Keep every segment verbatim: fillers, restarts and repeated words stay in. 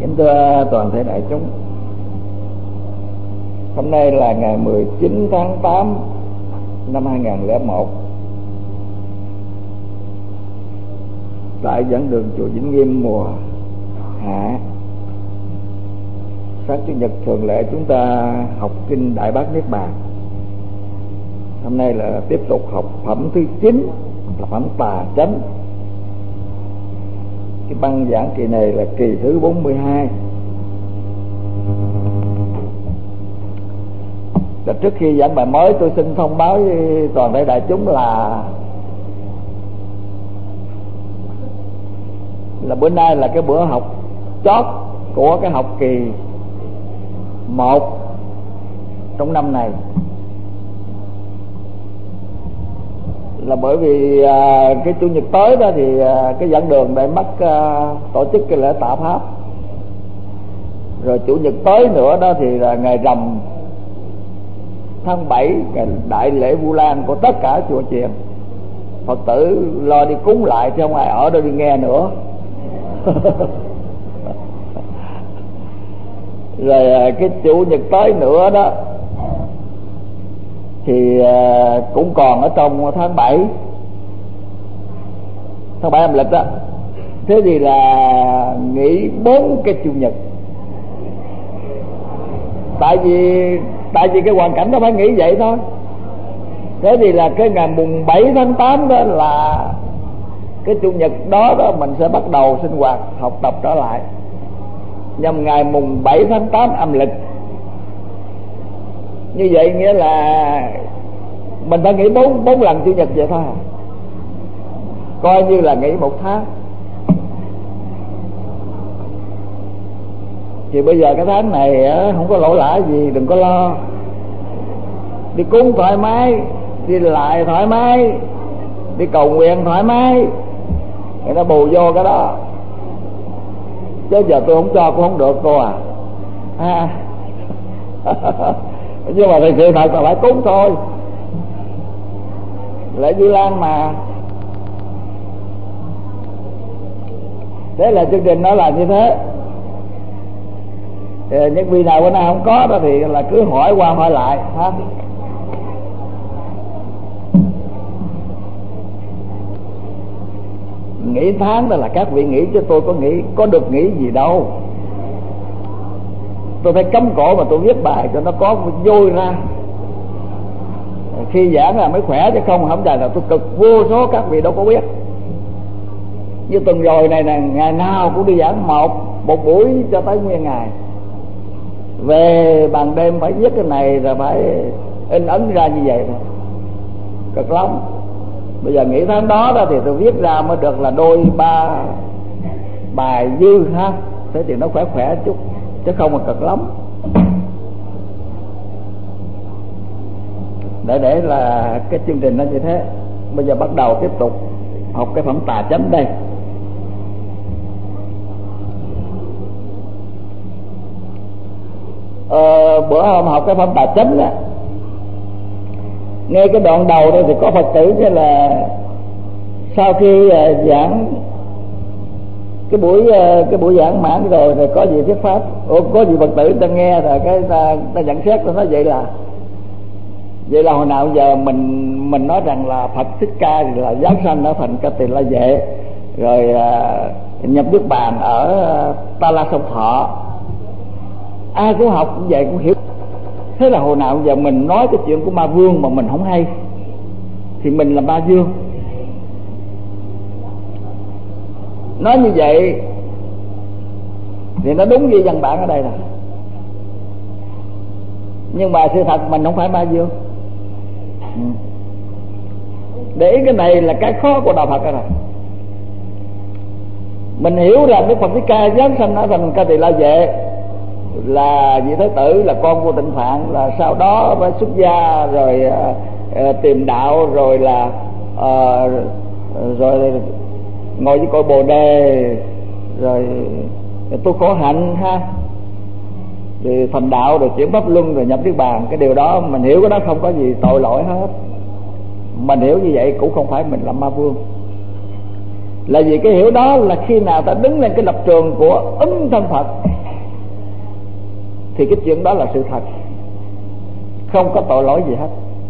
Kính thưa toàn thể đại chúng, hôm nay là ngày mười chín tháng tám năm hai nghìn không trăm lẻ một, tại giảng đường chùa Vĩnh Nghiêm mùa hạ. Sáng chủ nhật thường lệ chúng ta học kinh Đại Bát Niết Bàn. Hôm nay là tiếp tục học phẩm thứ chín, là phẩm Tà Chánh. Cái băng giảng kỳ này là kỳ thứ bốn mươi hai. Và trước khi giảng bài mới, tôi xin thông báo với toàn thể đại chúng là là bữa nay là cái bữa học chót của cái học kỳ một trong năm này. Là bởi vì à, cái chủ nhật tới đó thì à, cái giảng đường để mất à, tổ chức cái lễ tạ pháp, rồi chủ nhật tới nữa đó thì là ngày rằm tháng bảy, ngày đại lễ Vu Lan của tất cả chùa chiền. Phật tử lo đi cúng lại chứ không ai ở đâu đi nghe nữa. Rồi à, cái chủ nhật tới nữa đó thì à, cũng còn ở trong tháng bảy, tháng bảy âm lịch đó. Thế thì là nghỉ bốn cái chủ nhật. Tại vì tại vì cái hoàn cảnh nó phải nghĩ vậy thôi. Thế thì là cái ngày mùng bảy tháng tám đó là cái chủ nhật đó đó mình sẽ bắt đầu sinh hoạt học tập trở lại, nhằm ngày mùng bảy tháng tám âm lịch. Như vậy nghĩa là mình phải nghỉ bốn bốn lần chủ nhật vậy thôi à. Coi như là nghỉ một tháng. Thì bây giờ cái tháng này không có lỗ lã gì, đừng có lo. Đi cúng thoải mái, đi lại thoải mái, đi cầu nguyện thoải mái, thì nó bù vô cái đó. Chứ giờ tôi không cho cũng không được cô à, à. Nhưng mà thật sự thật là phải cúng thôi, lễ Vu Lan mà. Thế là chương trình nó là như thế. Những vị nào bữa nay không có đó thì là cứ hỏi qua hỏi lại ha. Nghỉ tháng đó là các vị nghỉ, chứ tôi có nghỉ có được nghỉ gì đâu. Tôi phải cấm cổ mà tôi viết bài cho nó có vui ra. Khi giảng là mới khỏe, chứ không không dài là tôi cực vô số các vị đâu có biết. Như tuần rồi này nè, ngày nào cũng đi giảng một một buổi cho tới nguyên ngày. Về ban đêm phải viết cái này rồi phải in ấn ra như vậy thôi, cực lắm. Bây giờ nghỉ tháng đó đó thì tôi viết ra mới được là đôi ba bài dư ha. Thế thì nó khỏe khỏe chút, chứ không mà cực lắm. Để để là cái chương trình nó như thế. Bây giờ bắt đầu tiếp tục học cái phẩm Tà Chánh đây. Ờ, bữa hôm học cái phẩm Tà Chánh á, ngay cái đoạn đầu đây thì có Phật tử thế là sau khi uh, giảng cái buổi uh, cái buổi giảng mãn rồi thì có gì thuyết pháp. Ủa, có gì Phật tử ta nghe rồi cái ta, ta nhận xét, ta nói vậy là vậy là hồi nào giờ mình mình nói rằng là Phật Thích Ca thì là giáng sanh ở thành Ca Tỳ La Vệ, rồi uh, nhập Niết Bàn ở uh, Ta La Sông Thọ. Ai cũng học cũng vậy, cũng hiểu. Thế là hồi nào giờ mình nói cái chuyện của Ma Vương mà mình không hay thì mình là Ma Vương. Nói như vậy thì nó đúng như văn bản ở đây rồi. Nhưng mà sự thật mình không phải Ma Vương. ừ. Để ý cái này là cái khó của đạo Phật rồi. Mình hiểu rằng Đức Phật Thích Ca giáng sanh ở thành Ca Tỳ La Vệ, là vị Thế Tử, là con của Tịnh Phạn, là sau đó phải xuất gia rồi uh, uh, tìm đạo, rồi là uh, rồi ngồi với cội Bồ Đề, rồi tu khổ hạnh ha, rồi thành đạo, rồi chuyển pháp luân, rồi nhập Niết Bàn. Cái điều đó mình hiểu, cái đó không có gì tội lỗi hết. Mình hiểu như vậy cũng không phải mình là Ma Vương. Là vì cái hiểu đó là khi nào ta đứng lên cái lập trường của ứng thân Phật thì cái chuyện đó là sự thật, không có tội lỗi gì hết.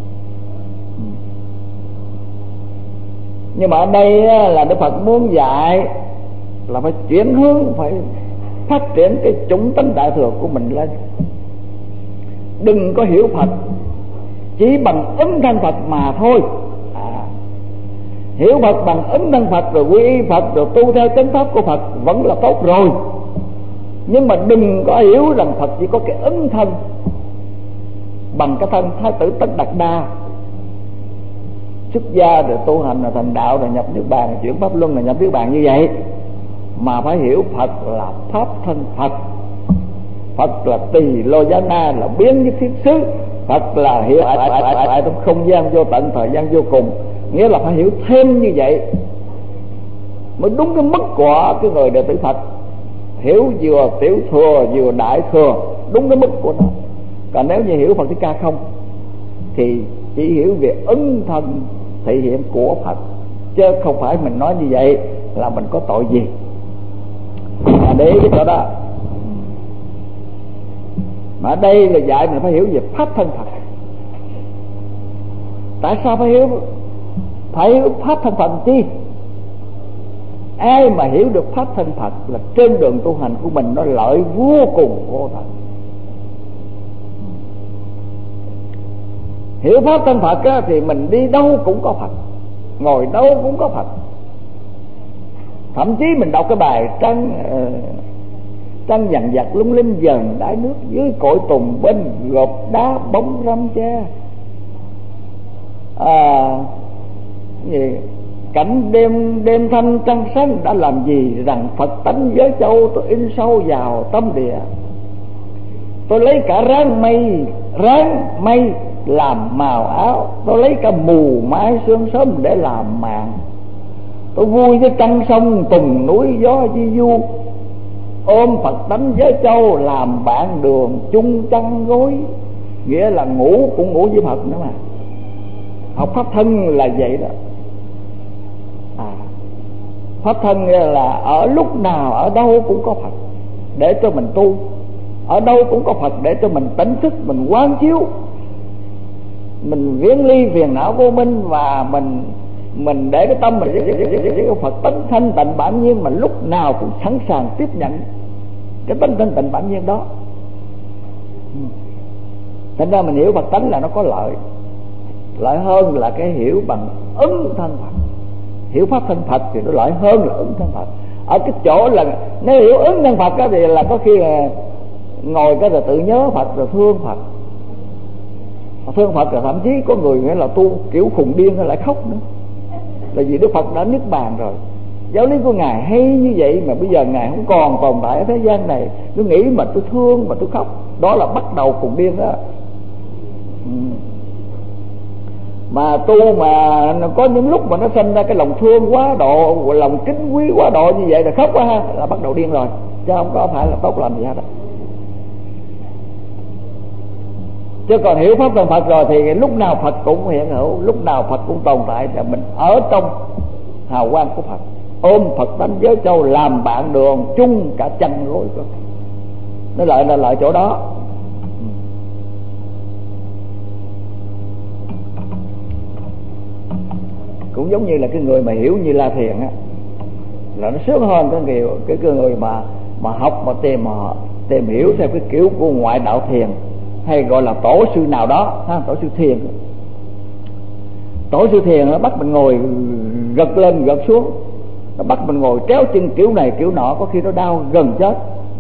Nhưng mà ở đây là Đức Phật muốn dạy là phải chuyển hướng, phải phát triển cái chủng tánh đại thừa của mình lên. Đừng có hiểu Phật chỉ bằng ứng thân Phật mà thôi. à, Hiểu Phật bằng ứng thân Phật rồi quy y Phật rồi tu theo chánh pháp của Phật vẫn là tốt rồi. Nhưng mà đừng có hiểu rằng Phật chỉ có cái ứng thân bằng cái thân Thái tử Tất Đạt Đa, xuất gia rồi tu hành rồi thành đạo rồi nhập niết bàn, chuyển pháp luân rồi nhập niết bàn như vậy. Mà phải hiểu Phật là pháp thân Phật, Phật là Tỳ Lô Giá Na, là biến với thiết xứ, Phật là hiểu tại, tại, tại, tại trong không gian vô tận, thời gian vô cùng. Nghĩa là phải hiểu thêm như vậy mới đúng cái mức của cái người đệ tử Phật. Hiểu vừa tiểu thừa vừa đại thừa, đúng cái mức của nó. Còn nếu như hiểu Phật Thích Ca không thì chỉ hiểu về ứng thân thể hiện của Phật, chứ không phải mình nói như vậy là mình có tội gì. À, để cái chỗ đó. Mà ở đây là dạy mình phải hiểu về pháp thân Phật. Tại sao phải hiểu phải hiểu pháp thân Phật chi? Ai mà hiểu được pháp thân Phật là trên đường tu hành của mình nó lợi vô cùng vô tận. Hiểu pháp thân Phật á, thì mình đi đâu cũng có Phật, ngồi đâu cũng có Phật. Thậm chí mình đọc cái bài trăng uh, trăng dằn vặt lung linh dần đáy nước, dưới cội tùng bên gộp đá bóng râm che. À, gì? Cảnh đêm đêm thanh trăng sáng đã làm gì, rằng Phật tánh giới châu tôi in sâu vào tâm địa. Tôi lấy cả ráng mây ráng mây làm màu áo, tôi lấy cả mù mái sương sớm để làm màn. Tôi vui với trăng sông tùng núi gió di du, ôm Phật tánh giới châu làm bạn đường chung chăn gối. Nghĩa là ngủ cũng ngủ với Phật nữa mà. Học pháp thân là vậy đó. à, Pháp thân là ở lúc nào ở đâu cũng có Phật để cho mình tu, ở đâu cũng có Phật để cho mình tỉnh thức, mình quán chiếu, mình viễn ly phiền não vô minh, và mình mình để cái tâm mình cái Phật tánh thanh tịnh bản nhiên, mà lúc nào cũng sẵn sàng tiếp nhận cái tánh thanh tịnh bản nhiên đó. Thành ra mình hiểu Phật tánh là nó có lợi, lợi hơn là cái hiểu bằng ứng thân Phật. Hiểu pháp thân Phật thì nó lợi hơn là ứng thân Phật. Ở cái chỗ là nếu hiểu ứng thân Phật đó, thì là có khi là ngồi cái là tự nhớ Phật rồi thương Phật, thương Phật, rồi thậm chí có người nghĩa là tu kiểu khùng điên lại khóc nữa, là vì Đức Phật đã niết bàn rồi. Giáo lý của Ngài hay như vậy mà bây giờ Ngài không còn tồn tại ở thế gian này, tôi nghĩ mà tôi thương mà tôi khóc, đó là bắt đầu khùng điên đó. Ừ. Mà tu mà có những lúc mà nó sinh ra cái lòng thương quá độ, lòng kính quý quá độ như vậy là khóc quá ha, là bắt đầu điên rồi, chứ không có phải là tốt lành gì hết đó. Chứ còn hiểu pháp thân Phật rồi thì lúc nào Phật cũng hiện hữu, lúc nào Phật cũng tồn tại, là mình ở trong hào quang của Phật, ôm Phật tánh giới châu làm bạn đường chung cả chăn gối. Nó lợi là lợi chỗ đó. Cũng giống như là cái người mà hiểu Như La Thiền á, là nó sướng hơn cái người cái người mà mà học mà tìm mà tìm hiểu theo cái kiểu của ngoại đạo thiền, hay gọi là tổ sư nào đó ha, tổ sư thiền. Tổ sư thiền nó bắt mình ngồi gật lên gật xuống, nó bắt mình ngồi tréo chân kiểu này kiểu nọ, có khi nó đau gần chết.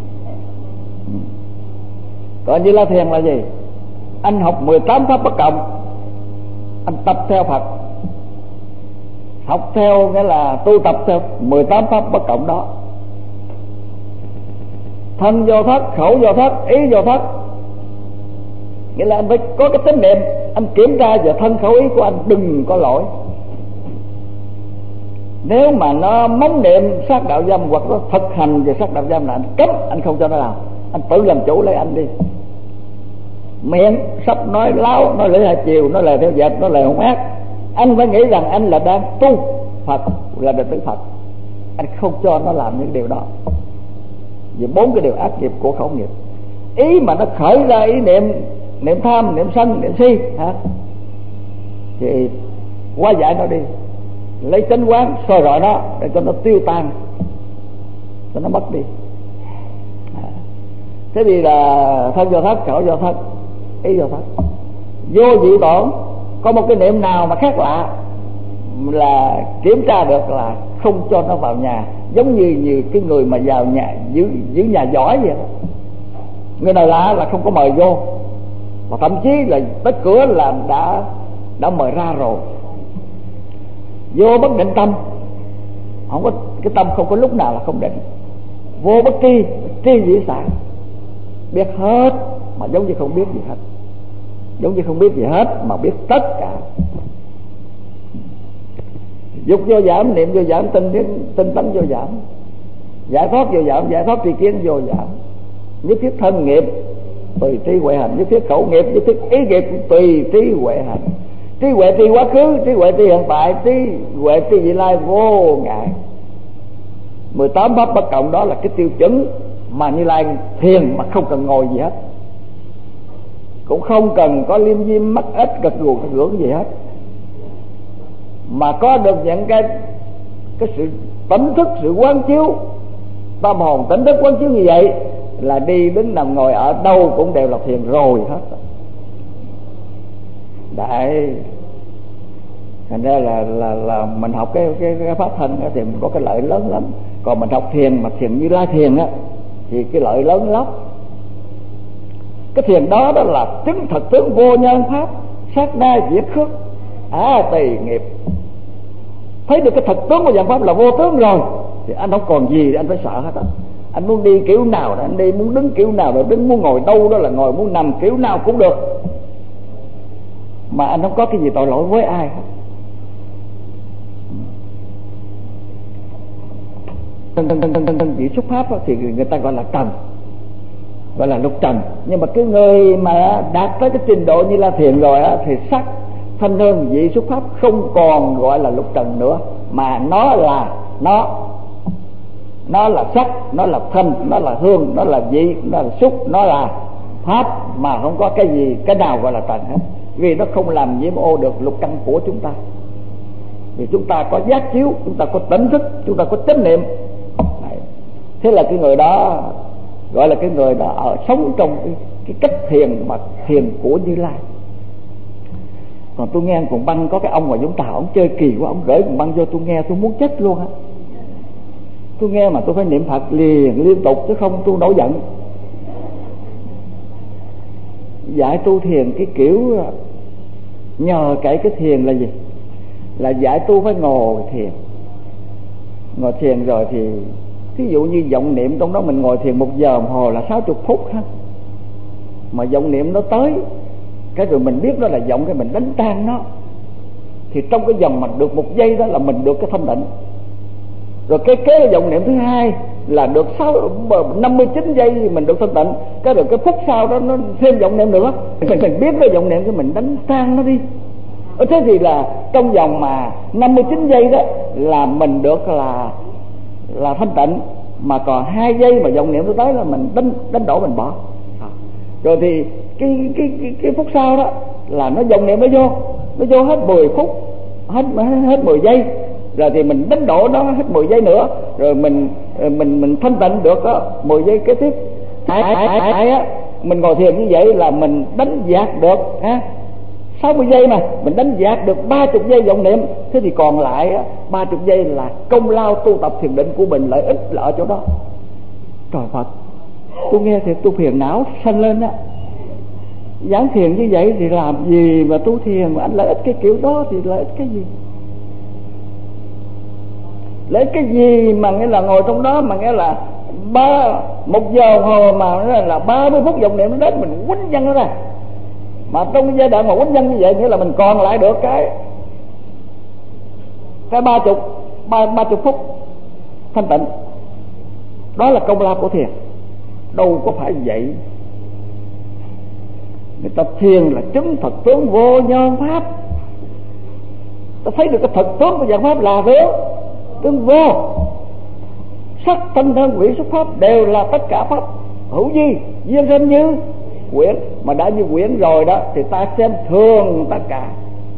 Còn Như La Thiền là gì? Anh học mười tám pháp bất cộng, anh tập theo Phật, học theo nghĩa là tu tập theo mười tám pháp bất cộng đó. Thân vô thất, khẩu vô thất, ý vô thất. Nghĩa là anh phải có cái tín niệm, anh kiểm tra về thân khẩu ý của anh đừng có lỗi. Nếu mà nó móng niệm sát đạo dâm hoặc nó thực hành về sát đạo dâm là anh cấm, anh không cho nó làm, anh tự làm chủ lấy anh đi. Miệng sắp nói láo, nói lưỡi hai chiều, nói lời theo dệt, nói lời hung ác, anh phải nghĩ rằng anh là đang tu Phật, là đệ tử Phật, anh không cho nó làm những điều đó. Vì bốn cái điều ác nghiệp của khẩu nghiệp. ý mà nó khởi ra ý niệm niệm tham, niệm sân, niệm si hả, thì hóa giải nó đi, lấy chánh quán soi rọi nó để cho nó tiêu tan, cho nó mất đi. À. Thế thì là thân vô thất, khẩu vô thất, ý vô thất. Vô dị tổn có một cái niệm nào mà khác lạ là kiểm tra được là không cho nó vào nhà, giống như như cái người mà vào nhà giữ giữ nhà giỏi vậy đó. Người nào lạ là không có mời vô, và thậm chí là tới cửa là đã đã mời ra rồi. Vô bất định tâm, không có cái tâm không có lúc nào là không định. Vô bất tri, tri dĩ sản, biết hết mà giống như không biết gì hết, giống như không biết gì hết mà biết tất cả. Dục vô giảm, niệm vô giảm, tinh tinh tấn vô giảm, giải thoát vô giảm, giải thoát tri kiến vô giảm. Nhất thiết thân nghiệp tùy trí huệ hành, nhất thiết khẩu nghiệp, nhất thiết ý nghiệp tùy trí huệ hành. Trí huệ tri quá khứ, trí huệ tri hiện tại, trí huệ tri vị lai vô ngại. Mười tám pháp bất cộng đó là cái tiêu chuẩn mà Như Lai thiền mà không cần ngồi gì hết, cũng không cần có liêm diêm mắt ếch gật gù gật gưỡng gì hết, mà có được những cái cái sự tỉnh thức, sự quán chiếu tâm hồn, tỉnh thức quán chiếu như vậy là đi đứng nằm ngồi ở đâu cũng đều là thiền rồi hết. Đấy, thành ra là là là mình học cái cái, cái pháp thân thì mình có cái lợi lớn lắm. Còn mình học thiền mà thiền Như Lai thiền á thì cái lợi lớn lắm. Cái thiền đó đó là chứng thật tướng vô nhân pháp, sát na diệt khước, á tỳ nghiệp. Thấy được cái thật tướng của dạng pháp là vô tướng rồi thì anh không còn gì để anh phải sợ hết á. Anh muốn đi kiểu nào là anh đi, muốn đứng kiểu nào là đứng, muốn ngồi đâu đó là ngồi, muốn nằm kiểu nào cũng được, mà anh không có cái gì tội lỗi với ai hết. Thân thân thân thân thân thân chỉ xuất pháp đó, thì người ta gọi là trần, gọi là lục trần. Nhưng mà cái người mà đạt tới cái trình độ như là thiền rồi á, thì sắc thanh hơn vị xuất pháp không còn gọi là lục trần nữa, mà nó là nó nó là sắc, nó là thanh, nó là hương, nó là vị, nó là xúc, nó là pháp, mà không có cái gì cái nào gọi là trần hết, vì nó không làm nhiễm ô được lục căn của chúng ta. Vì chúng ta có giác chiếu, chúng ta có tỉnh thức, chúng ta có chánh niệm. Đấy. Thế là cái người đó gọi là cái người đó ở sống trong cái, cái cách thiền mà thiền của Như Lai. Còn tôi nghe cùng băng có cái ông ngoài Vũng Tàu, ông chơi kỳ quá, ông gửi cùng băng vô tôi nghe tôi muốn chết luôn á. Tôi nghe mà tôi phải niệm Phật liền liên tục chứ không tôi nổi giận. Dạy tu thiền cái kiểu nhờ cậy cái thiền là gì? Là dạy tu phải ngồi thiền. Ngồi thiền rồi thì thí dụ như vọng niệm trong đó mình ngồi thiền một giờ đồng hồ là sáu mươi phút ha. Mà vọng niệm nó tới cái rồi mình biết đó là vọng, cái mình đánh tan nó, thì trong cái vòng mà được một giây đó là mình được cái thanh định. Rồi cái kế là vọng niệm thứ hai là được năm mươi chín giây mình được thanh tịnh. Cái rồi cái phút sau đó nó thêm vọng niệm nữa, mình, mình biết cái vọng niệm thì mình đánh tan nó đi. Ở thế thì là trong vòng mà năm mươi chín giây đó là mình được là là thanh tịnh, mà còn hai giây mà vọng niệm nó tới là mình đánh đánh đổ, mình bỏ. Rồi thì cái cái cái, cái phút sau đó là nó vọng niệm nó vô, nó vô hết mười phút, hết hết mười giây. Rồi thì mình đánh đổ nó hết mười giây nữa, rồi mình mình mình thanh tịnh được đó, mười giây kế tiếp. Ai ai ai, ai á, mình ngồi thiền như vậy là mình đánh dạt được ha, sáu mươi giây mà mình đánh dạt được ba mươi giây vọng niệm. Thế thì còn lại á, ba mươi giây là công lao tu tập thiền định của mình, lợi ích là ở chỗ đó. Trời Phật, tôi nghe thì tôi phiền não sanh lên á. Giảng thiền như vậy thì làm gì mà tu thiền mà anh lợi ích cái kiểu đó thì lợi ích cái gì? Lấy cái gì mà nghĩa là ngồi trong đó mà nghĩa là ba một giờ hồ mà nghĩa là ba mươi phút vọng niệm nó đến mình quýnh văng nó ra. Mà trong cái giai đoạn mà quýnh văng như vậy nghĩa là mình còn lại được cái cái ba chục ba ba chục phút thanh tịnh. Đó là công lao của thiền, đâu có phải vậy. Người ta thiền là chứng thật tướng vô nhân pháp. Ta thấy được cái thật tướng của dạng pháp là tướng tướng vô, sắc thanh thân vị xuất pháp đều là tất cả pháp hữu vi, duyên sinh như quyển, mà đã như quyển rồi đó thì ta xem thường tất cả,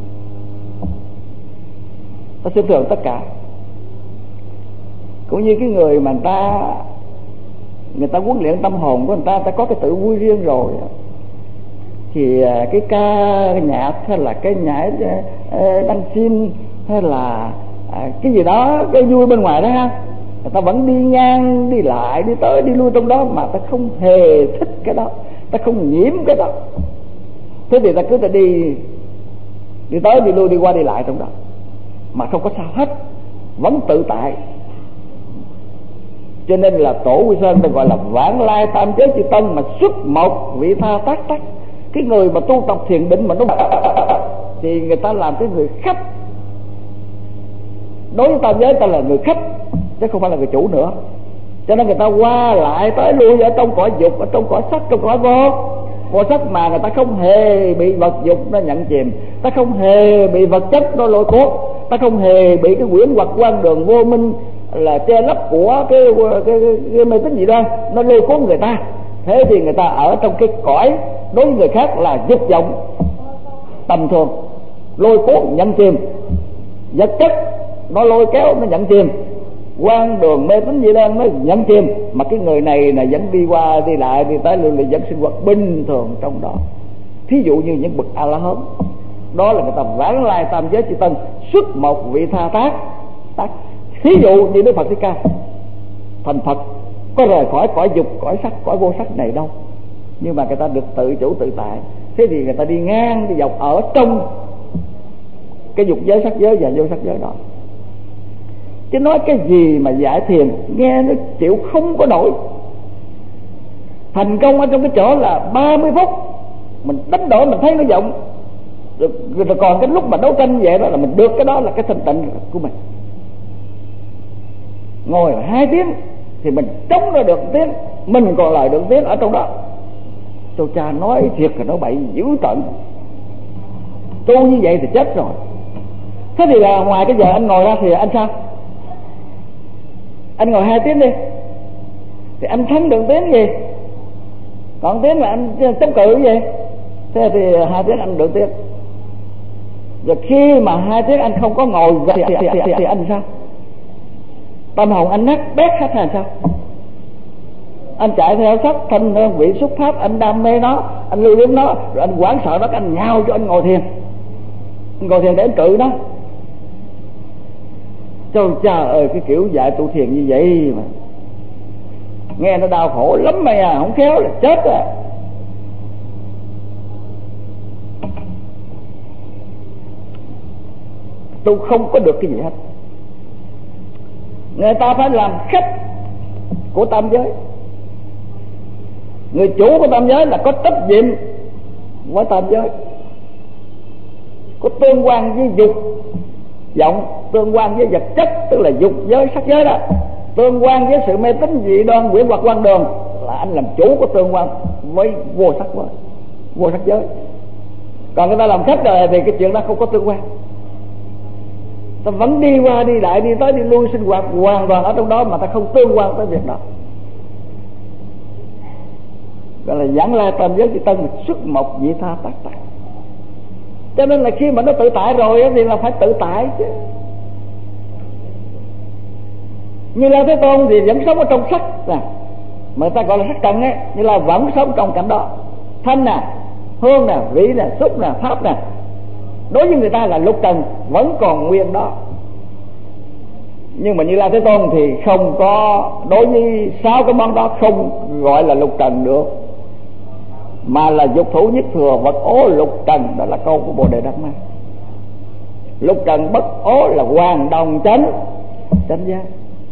ta xem thường tất cả. Cũng như cái người mà người ta người ta huấn luyện tâm hồn của người ta, ta có cái tự vui riêng rồi, thì cái ca cái nhạc hay là cái nhảy đăng xin hay là cái gì đó, cái vui bên ngoài đó ha, người ta vẫn đi ngang đi lại, đi tới đi lui trong đó, mà ta không hề thích cái đó, ta không nhiễm cái đó. Thế thì ta cứ ta đi đi tới đi lui, đi qua đi lại trong đó mà không có sao hết, vẫn tự tại. Cho nên là Tổ Quy Sơn ta gọi là vãng lai tam giới chư tân, mà xuất một vị tha tác tắc. Cái người mà tu tập thiền định mà nó thì người ta làm cái người khách. Đối với tam giới ta là người khách chứ không phải là người chủ nữa. Cho nên người ta qua lại tới lui ở trong cõi dục, ở trong cõi sắc, trong cõi vô vô sắc, mà người ta không hề bị vật dục nó nhận chìm, ta không hề bị vật chất nó lôi cuốn, ta không hề bị cái quyển hoặc quan đường vô minh là che lấp của cái cái, cái, cái mê tín dị đoan nó lôi cuốn người ta. Thế thì người ta ở trong cái cõi đối với người khác là dục vọng tầm thường, lôi cuốn nhận chìm, vật chất nó lôi kéo nó nhận chìm, quan đường mê tín dị đoan nó nhận chìm, mà cái người này là vẫn đi qua đi lại, đi tới luôn, là vẫn sinh hoạt bình thường trong đó. Thí dụ như những bậc A La Hán, đó là người ta vãng lai tam giới chư tân, xuất một vị tha tác tác. Thí dụ như Đức Phật Thích Ca thành Phật có rời khỏi cõi dục, cõi sắc, cõi vô sắc này đâu, nhưng mà người ta được tự chủ tự tại. Thế thì người ta đi ngang đi dọc ở trong cái dục giới, sắc giới và vô sắc giới đó. Chứ nói cái gì mà giải thiền nghe nó chịu không có nổi. Thành công ở trong cái chỗ là ba mươi phút mình đánh đổi, mình thấy nó vọng rồi, rồi còn cái lúc mà đấu tranh vậy đó là mình được cái đó là cái thanh tịnh của mình. Ngồi hai tiếng thì mình chống ra được tiếng, mình còn lại được tiếng ở trong đó. Tôi cha nói thiệt là nó bậy dữ tận, tu như vậy thì chết rồi. Thế thì là ngoài cái giờ anh ngồi ra thì anh sao? Anh ngồi hai tiếng đi thì anh thắng được tiếng gì, còn tiếng là anh chống cự cái gì. Thế thì hai tiếng anh được tiếng. Rồi khi mà hai tiếng anh không có ngồi thì, thì, thì, thì, thì anh sao? Tâm hồn anh nát bét hết hay sao? Anh chạy theo sắc thanh hương vị xúc pháp, anh đam mê nó, anh lưu luyến nó, rồi anh hoảng sợ nó, anh nhào cho anh ngồi thiền. Anh ngồi thiền để anh cự nó. Trời cha ơi, cái kiểu dạy tu thiền như vậy mà nghe nó đau khổ lắm mày à, không khéo là chết à. Tu không có được cái gì hết. Người ta phải làm khách của tam giới. Người chủ của tam giới là có trách nhiệm với tam giới, có tương quan với dục vọng, tương quan với vật chất, tức là dục giới, sắc giới đó, tương quan với sự mê tín dị đoan, quyển hoặc quan đường, là anh làm chủ của tương quan với vô sắc với vô sắc giới. Còn người ta làm khách rồi thì cái chuyện đó không có tương quan, ta vẫn đi qua đi lại, đi tới đi lui, sinh hoạt hoàn toàn ở trong đó mà ta không tương quan tới việc đó. Gọi là giảng lai tam giới chư tân, xuất một vị tha tác tác. Cho nên là khi mà nó tự tại rồi thì là phải tự tại chứ. Như Lai Thế Tôn thì vẫn sống ở trong sắc nè, mà người ta gọi là sắc trần ấy, như là vẫn sống trong cảnh đó. Thanh nè, hương nè, vị nè, xúc nè, pháp nè, đối với người ta là lục trần vẫn còn nguyên đó. Nhưng mà Như Lai Thế Tôn thì không có, đối với sáu cái món đó không gọi là lục trần được, mà là dục thủ nhất thừa vật ố lục trần. Đó là câu của Bồ Đề Đạt Ma. Lục trần bất ố là hoàn đồng chánh chánh giác.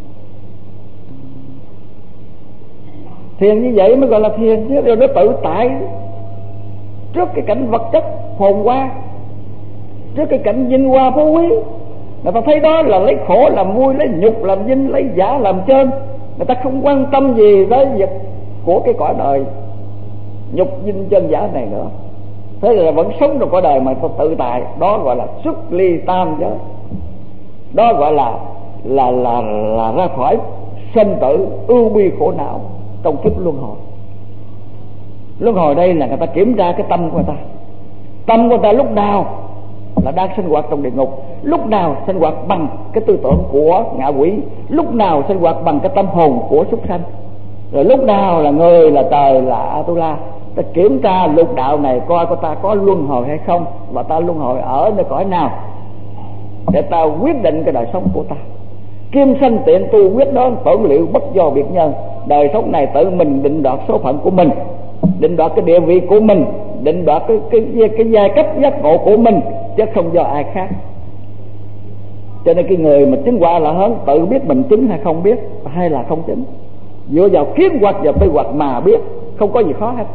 Thiền như vậy mới gọi là thiền chứ. Rồi nó tự tại trước cái cảnh vật chất phồn hoa, trước cái cảnh vinh hoa phú quý. Người ta thấy đó là lấy khổ làm vui, lấy nhục làm vinh, lấy giả làm trên. Người ta không quan tâm gì tới việc của cái cõi đời nhục vinh chân giả này nữa. Thế là vẫn sống trong cõi đời mà tự tại. Đó gọi là xuất ly tam giới. Đó gọi là là là là ra khỏi sanh tử ưu bi khổ não trong kiếp luân hồi. Luân hồi đây là người ta kiểm tra cái tâm của người ta. Tâm của người ta lúc nào là đang sinh hoạt trong địa ngục, lúc nào sinh hoạt bằng cái tư tưởng của ngạ quỷ, lúc nào sinh hoạt bằng cái tâm hồn của súc sanh, rồi lúc nào là người, là trời, là Atula. Ta kiểm tra lục đạo này coi có ta có luân hồi hay không, và ta luân hồi ở nơi cõi nào, để ta quyết định cái đời sống của ta. Kim sanh tiện tu quyết đoán tổn liệu bất do biệt nhân. Đời sống này tự mình định đoạt số phận của mình, định đoạt cái địa vị của mình, định đoạt cái cái cái, cái giai cấp giác ngộ của mình, chứ không do ai khác. Cho nên cái người mà chứng quả là hớn tự biết mình chứng hay không biết, hay là không chứng, dựa vào kiến hoặc vào tư hoặc mà biết, không có gì khó hết.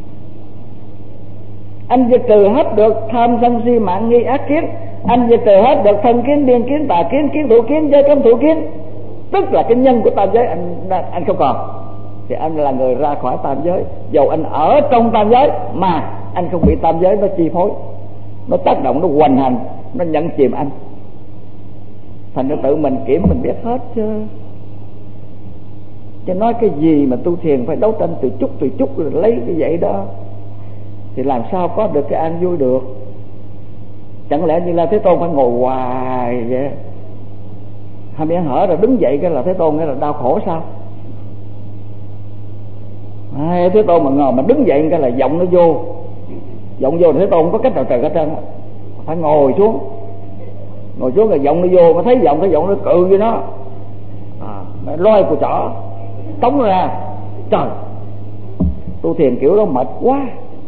Anh diệt trừ hết được tham sân si mạng nghi ác kiến, anh diệt trừ hết được thân kiến, biên kiến, tà kiến, kiến thủ kiến, giới cấm thủ kiến, tức là cái nhân của tam giới anh anh không còn, thì anh là người ra khỏi tam giới. Dầu anh ở trong tam giới mà anh không bị tam giới nó chi phối, nó tác động, nó hoành hành, nó nhận chìm anh. Thành ra tự mình kiểm mình biết hết chứ. Chứ nói cái gì mà tu thiền phải đấu tranh từ chút từ chút rồi lấy cái vậy đó, thì làm sao có được cái an vui được. Chẳng lẽ như là Thế Tôn phải ngồi hoài vậy, hai miệng hở rồi đứng dậy cái là Thế Tôn cái là đau khổ sao? Hay Thế Tôn mà ngồi mà đứng dậy cái là giọng nó vô, giọng vô Thế Tôn không có cách nào trời hết trơn, phải ngồi xuống, ngồi xuống rồi giọng nó vô, mà thấy giọng thấy giọng nó cự với nó, à, lôi của chỏ tống ra. Trời, tu thiền kiểu đó mệt quá.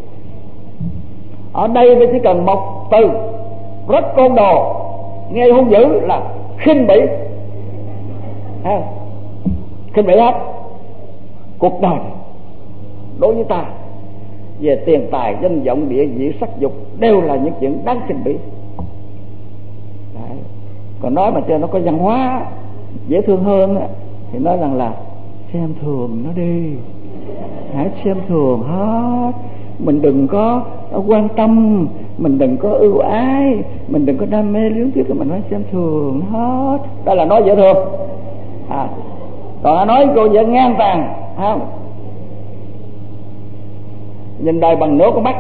Ở đây chỉ cần một từ rất côn đồ, nghe hung dữ là khinh bỉ, ha, khinh bỉ hết. Cuộc đời đối với ta về tiền tài, danh vọng, địa vị, sắc dục đều là những chuyện đáng khinh bỉ. Đấy. Còn nói mà cho nó có văn hóa dễ thương hơn thì nói rằng là xem thường nó đi, hãy xem thường hết, mình đừng có quan tâm, mình đừng có ưu ái, mình đừng có đam mê liếu tiếc, mình nói xem thường hết. Đó là nói dễ thương. À, còn nói cô dễ ngang tàn, không? Nhìn đời bằng nửa con mắt,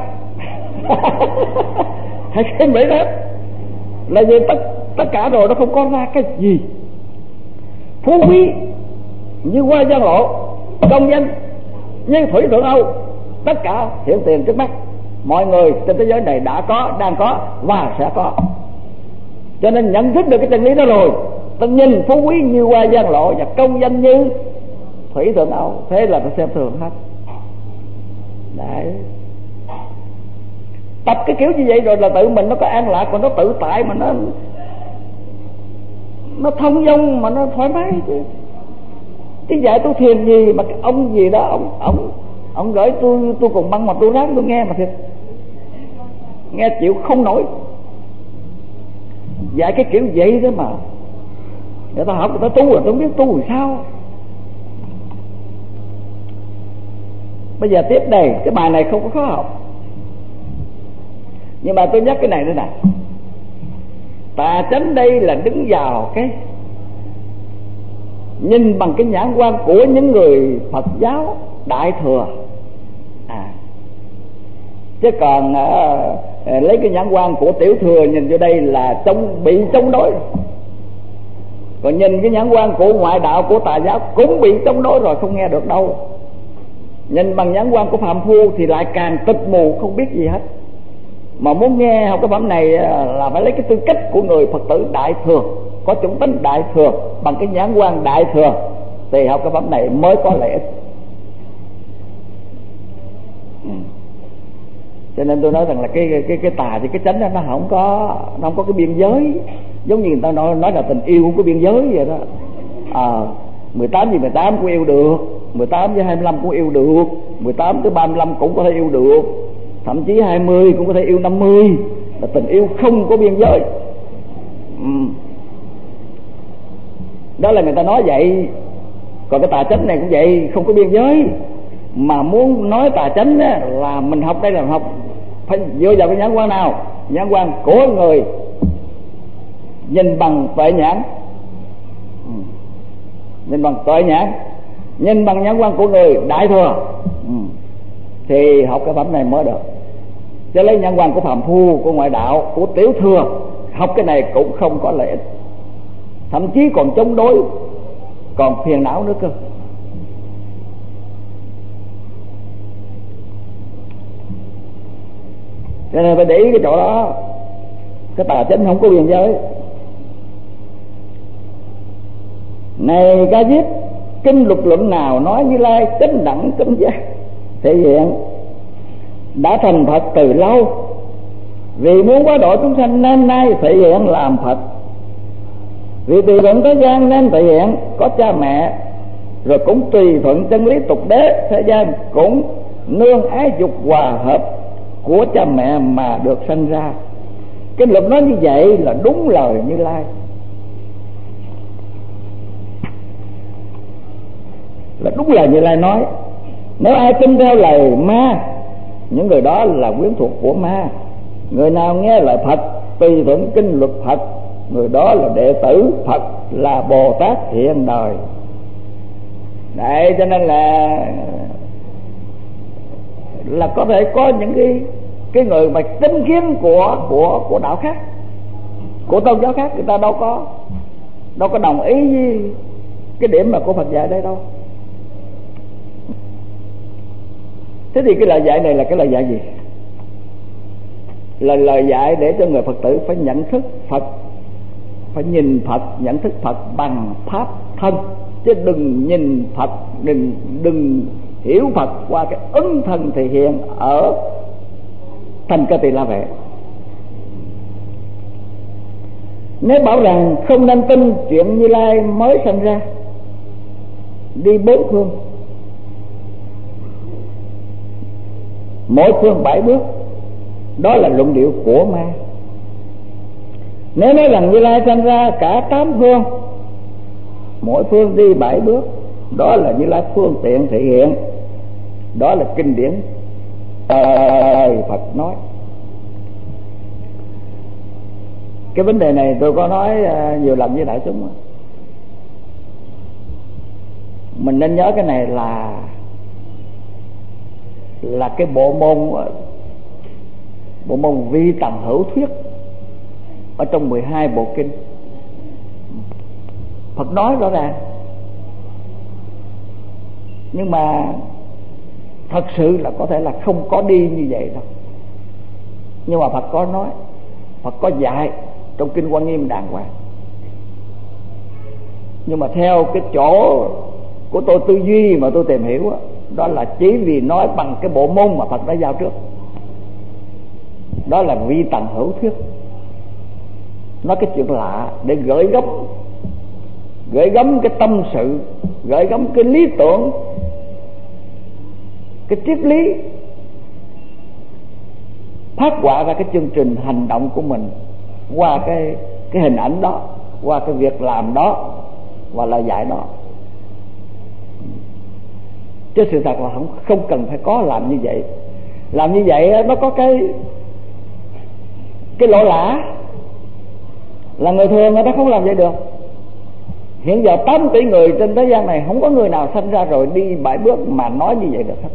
hãy khen bể hết. Là vì tất tất cả rồi nó không có ra cái gì. Phú quý như hoa giang lộ, công danh như thủy thượng Âu, tất cả hiện tiền trước mắt mọi người trên thế giới này đã có, đang có và sẽ có. Cho nên nhận thức được cái chân lý đó rồi, ta nhìn phú quý như hoa giang lộ và công danh như thủy thượng Âu, thế là ta xem thường hết. Đấy, tập cái kiểu như vậy rồi là tự mình nó có an lạc, còn nó tự tại mà nó nó thông dong mà nó thoải mái chứ. Cái dạy tôi thiền gì mà cái ông gì đó ông ông ông gửi tôi tôi còn băng mà tôi ráng tôi nghe mà thiệt nghe chịu không nổi. Dạy cái kiểu vậy đó mà người ta học người ta tu rồi tôi không biết tu rồi sao. Bây giờ tiếp đây, cái bài này không có khó học, nhưng mà tôi nhắc cái này nữa nè. Tà chánh đây là đứng vào cái nhìn bằng cái nhãn quan của những người Phật giáo đại thừa, à, chứ còn à, lấy cái nhãn quan của tiểu thừa nhìn vô đây là chống bị chống đối. Còn nhìn cái nhãn quan của ngoại đạo, của tà giáo cũng bị chống đối rồi, không nghe được đâu. Nhìn bằng nhãn quan của phàm phu thì lại càng tịch mù không biết gì hết. Mà muốn nghe học cái phẩm này là phải lấy cái tư cách của người Phật tử đại thừa, có chủng tính đại thừa, bằng cái nhãn quan đại thừa thì học cái phẩm này mới có lợi ích. Ừ. Cho nên tôi nói rằng là cái cái cái tà thì cái chánh đó nó không có nó không có cái biên giới, giống như người ta nói nói là tình yêu không có biên giới vậy đó. À, mười tám với mười tám cũng yêu được, mười tám với hai mươi lăm cũng yêu được, mười tám tới ba mươi lăm cũng có thể yêu được, thậm chí hai mươi cũng có thể yêu năm mươi, là tình yêu không có biên giới. Ừ. Đó là người ta nói vậy. Còn cái tà chánh này cũng vậy, không có biên giới. Mà muốn nói tà chánh á, là mình học đây là học phải dựa vào cái nhãn quan nào? Nhãn quan của người nhìn bằng tuệ nhãn, ừ. nhìn bằng tuệ nhãn, nhìn bằng nhãn quan của người đại thừa, ừ. thì học cái phẩm này mới được. Cho lấy nhân quan của phàm phu, của ngoại đạo, của tiểu thừa, học cái này cũng không có lợi ích, thậm chí còn chống đối, còn phiền não nữa cơ. Cho nên phải để ý cái chỗ đó. Cái tà chánh không có biên giới. Này Ca Diếp, kinh luật luận nào nói Như Lai chánh đẳng chánh giác thể hiện đã thành Phật từ lâu, vì muốn quá độ chúng sanh nên nay thể hiện làm Phật, vì tùy thuận thế gian nên thể hiện có cha mẹ, rồi cũng tùy thuận chân lý tục đế thế gian, cũng nương ái dục hòa hợp của cha mẹ mà được sanh ra. Cái luật nói như vậy là đúng lời Như Lai, là đúng lời Như Lai nói. Nếu ai tin theo lời ma, những người đó là quyến thuộc của ma. Người nào nghe lời Phật, tùy thuận kinh luật Phật, người đó là đệ tử Phật, là Bồ Tát hiện đời. Đấy, cho nên là là có thể có những cái cái người mà tinh kiến của của của đạo khác, của tôn giáo khác, người ta đâu có đâu có đồng ý với cái điểm mà của Phật dạy đây đâu. Thế thì cái lời dạy này là cái lời dạy gì? Là lời dạy để cho người Phật tử phải nhận thức Phật, phải nhìn Phật, nhận thức Phật bằng pháp thân, chứ đừng nhìn Phật, đừng đừng hiểu Phật qua cái ứng thân thể hiện ở thành Ca Tỳ La Vệ. Nếu bảo rằng không nên tin chuyện Như Lai mới sanh ra, đi bốn phương, mỗi phương bảy bước, đó là luận điệu của ma. Nếu nói rằng Như Lai sanh ra cả tám phương, mỗi phương đi bảy bước, đó là Như Lai phương tiện thể hiện, đó là kinh điển lời Phật nói. Cái vấn đề này tôi có nói nhiều lần với đại chúng. Mình nên nhớ cái này là là cái bộ môn bộ môn vi tầng hữu thuyết ở trong mười hai bộ kinh. Phật nói rõ ràng, nhưng mà thật sự là có thể là không có đi như vậy đâu. Nhưng mà Phật có nói, Phật có dạy trong kinh Quan Nghiêm đàng hoàng. Nhưng mà theo cái chỗ của tôi tư duy mà tôi tìm hiểu đó, đó là chỉ vì nói bằng cái bộ môn mà Phật đã giao trước, đó là vi tầng hữu thuyết, nói cái chuyện lạ để gửi gắm gửi gắm cái tâm sự, gửi gắm cái lý tưởng, cái triết lý, phát họa ra cái chương trình hành động của mình qua cái cái hình ảnh đó, qua cái việc làm đó và lời dạy đó. Chứ sự thật là không không cần phải có làm như vậy. Làm như vậy nó có cái cái lỗ lã, là người thường người ta không làm vậy được. Hiện giờ tám tỷ người trên thế gian này không có người nào sanh ra rồi đi bảy bước mà nói như vậy được hết.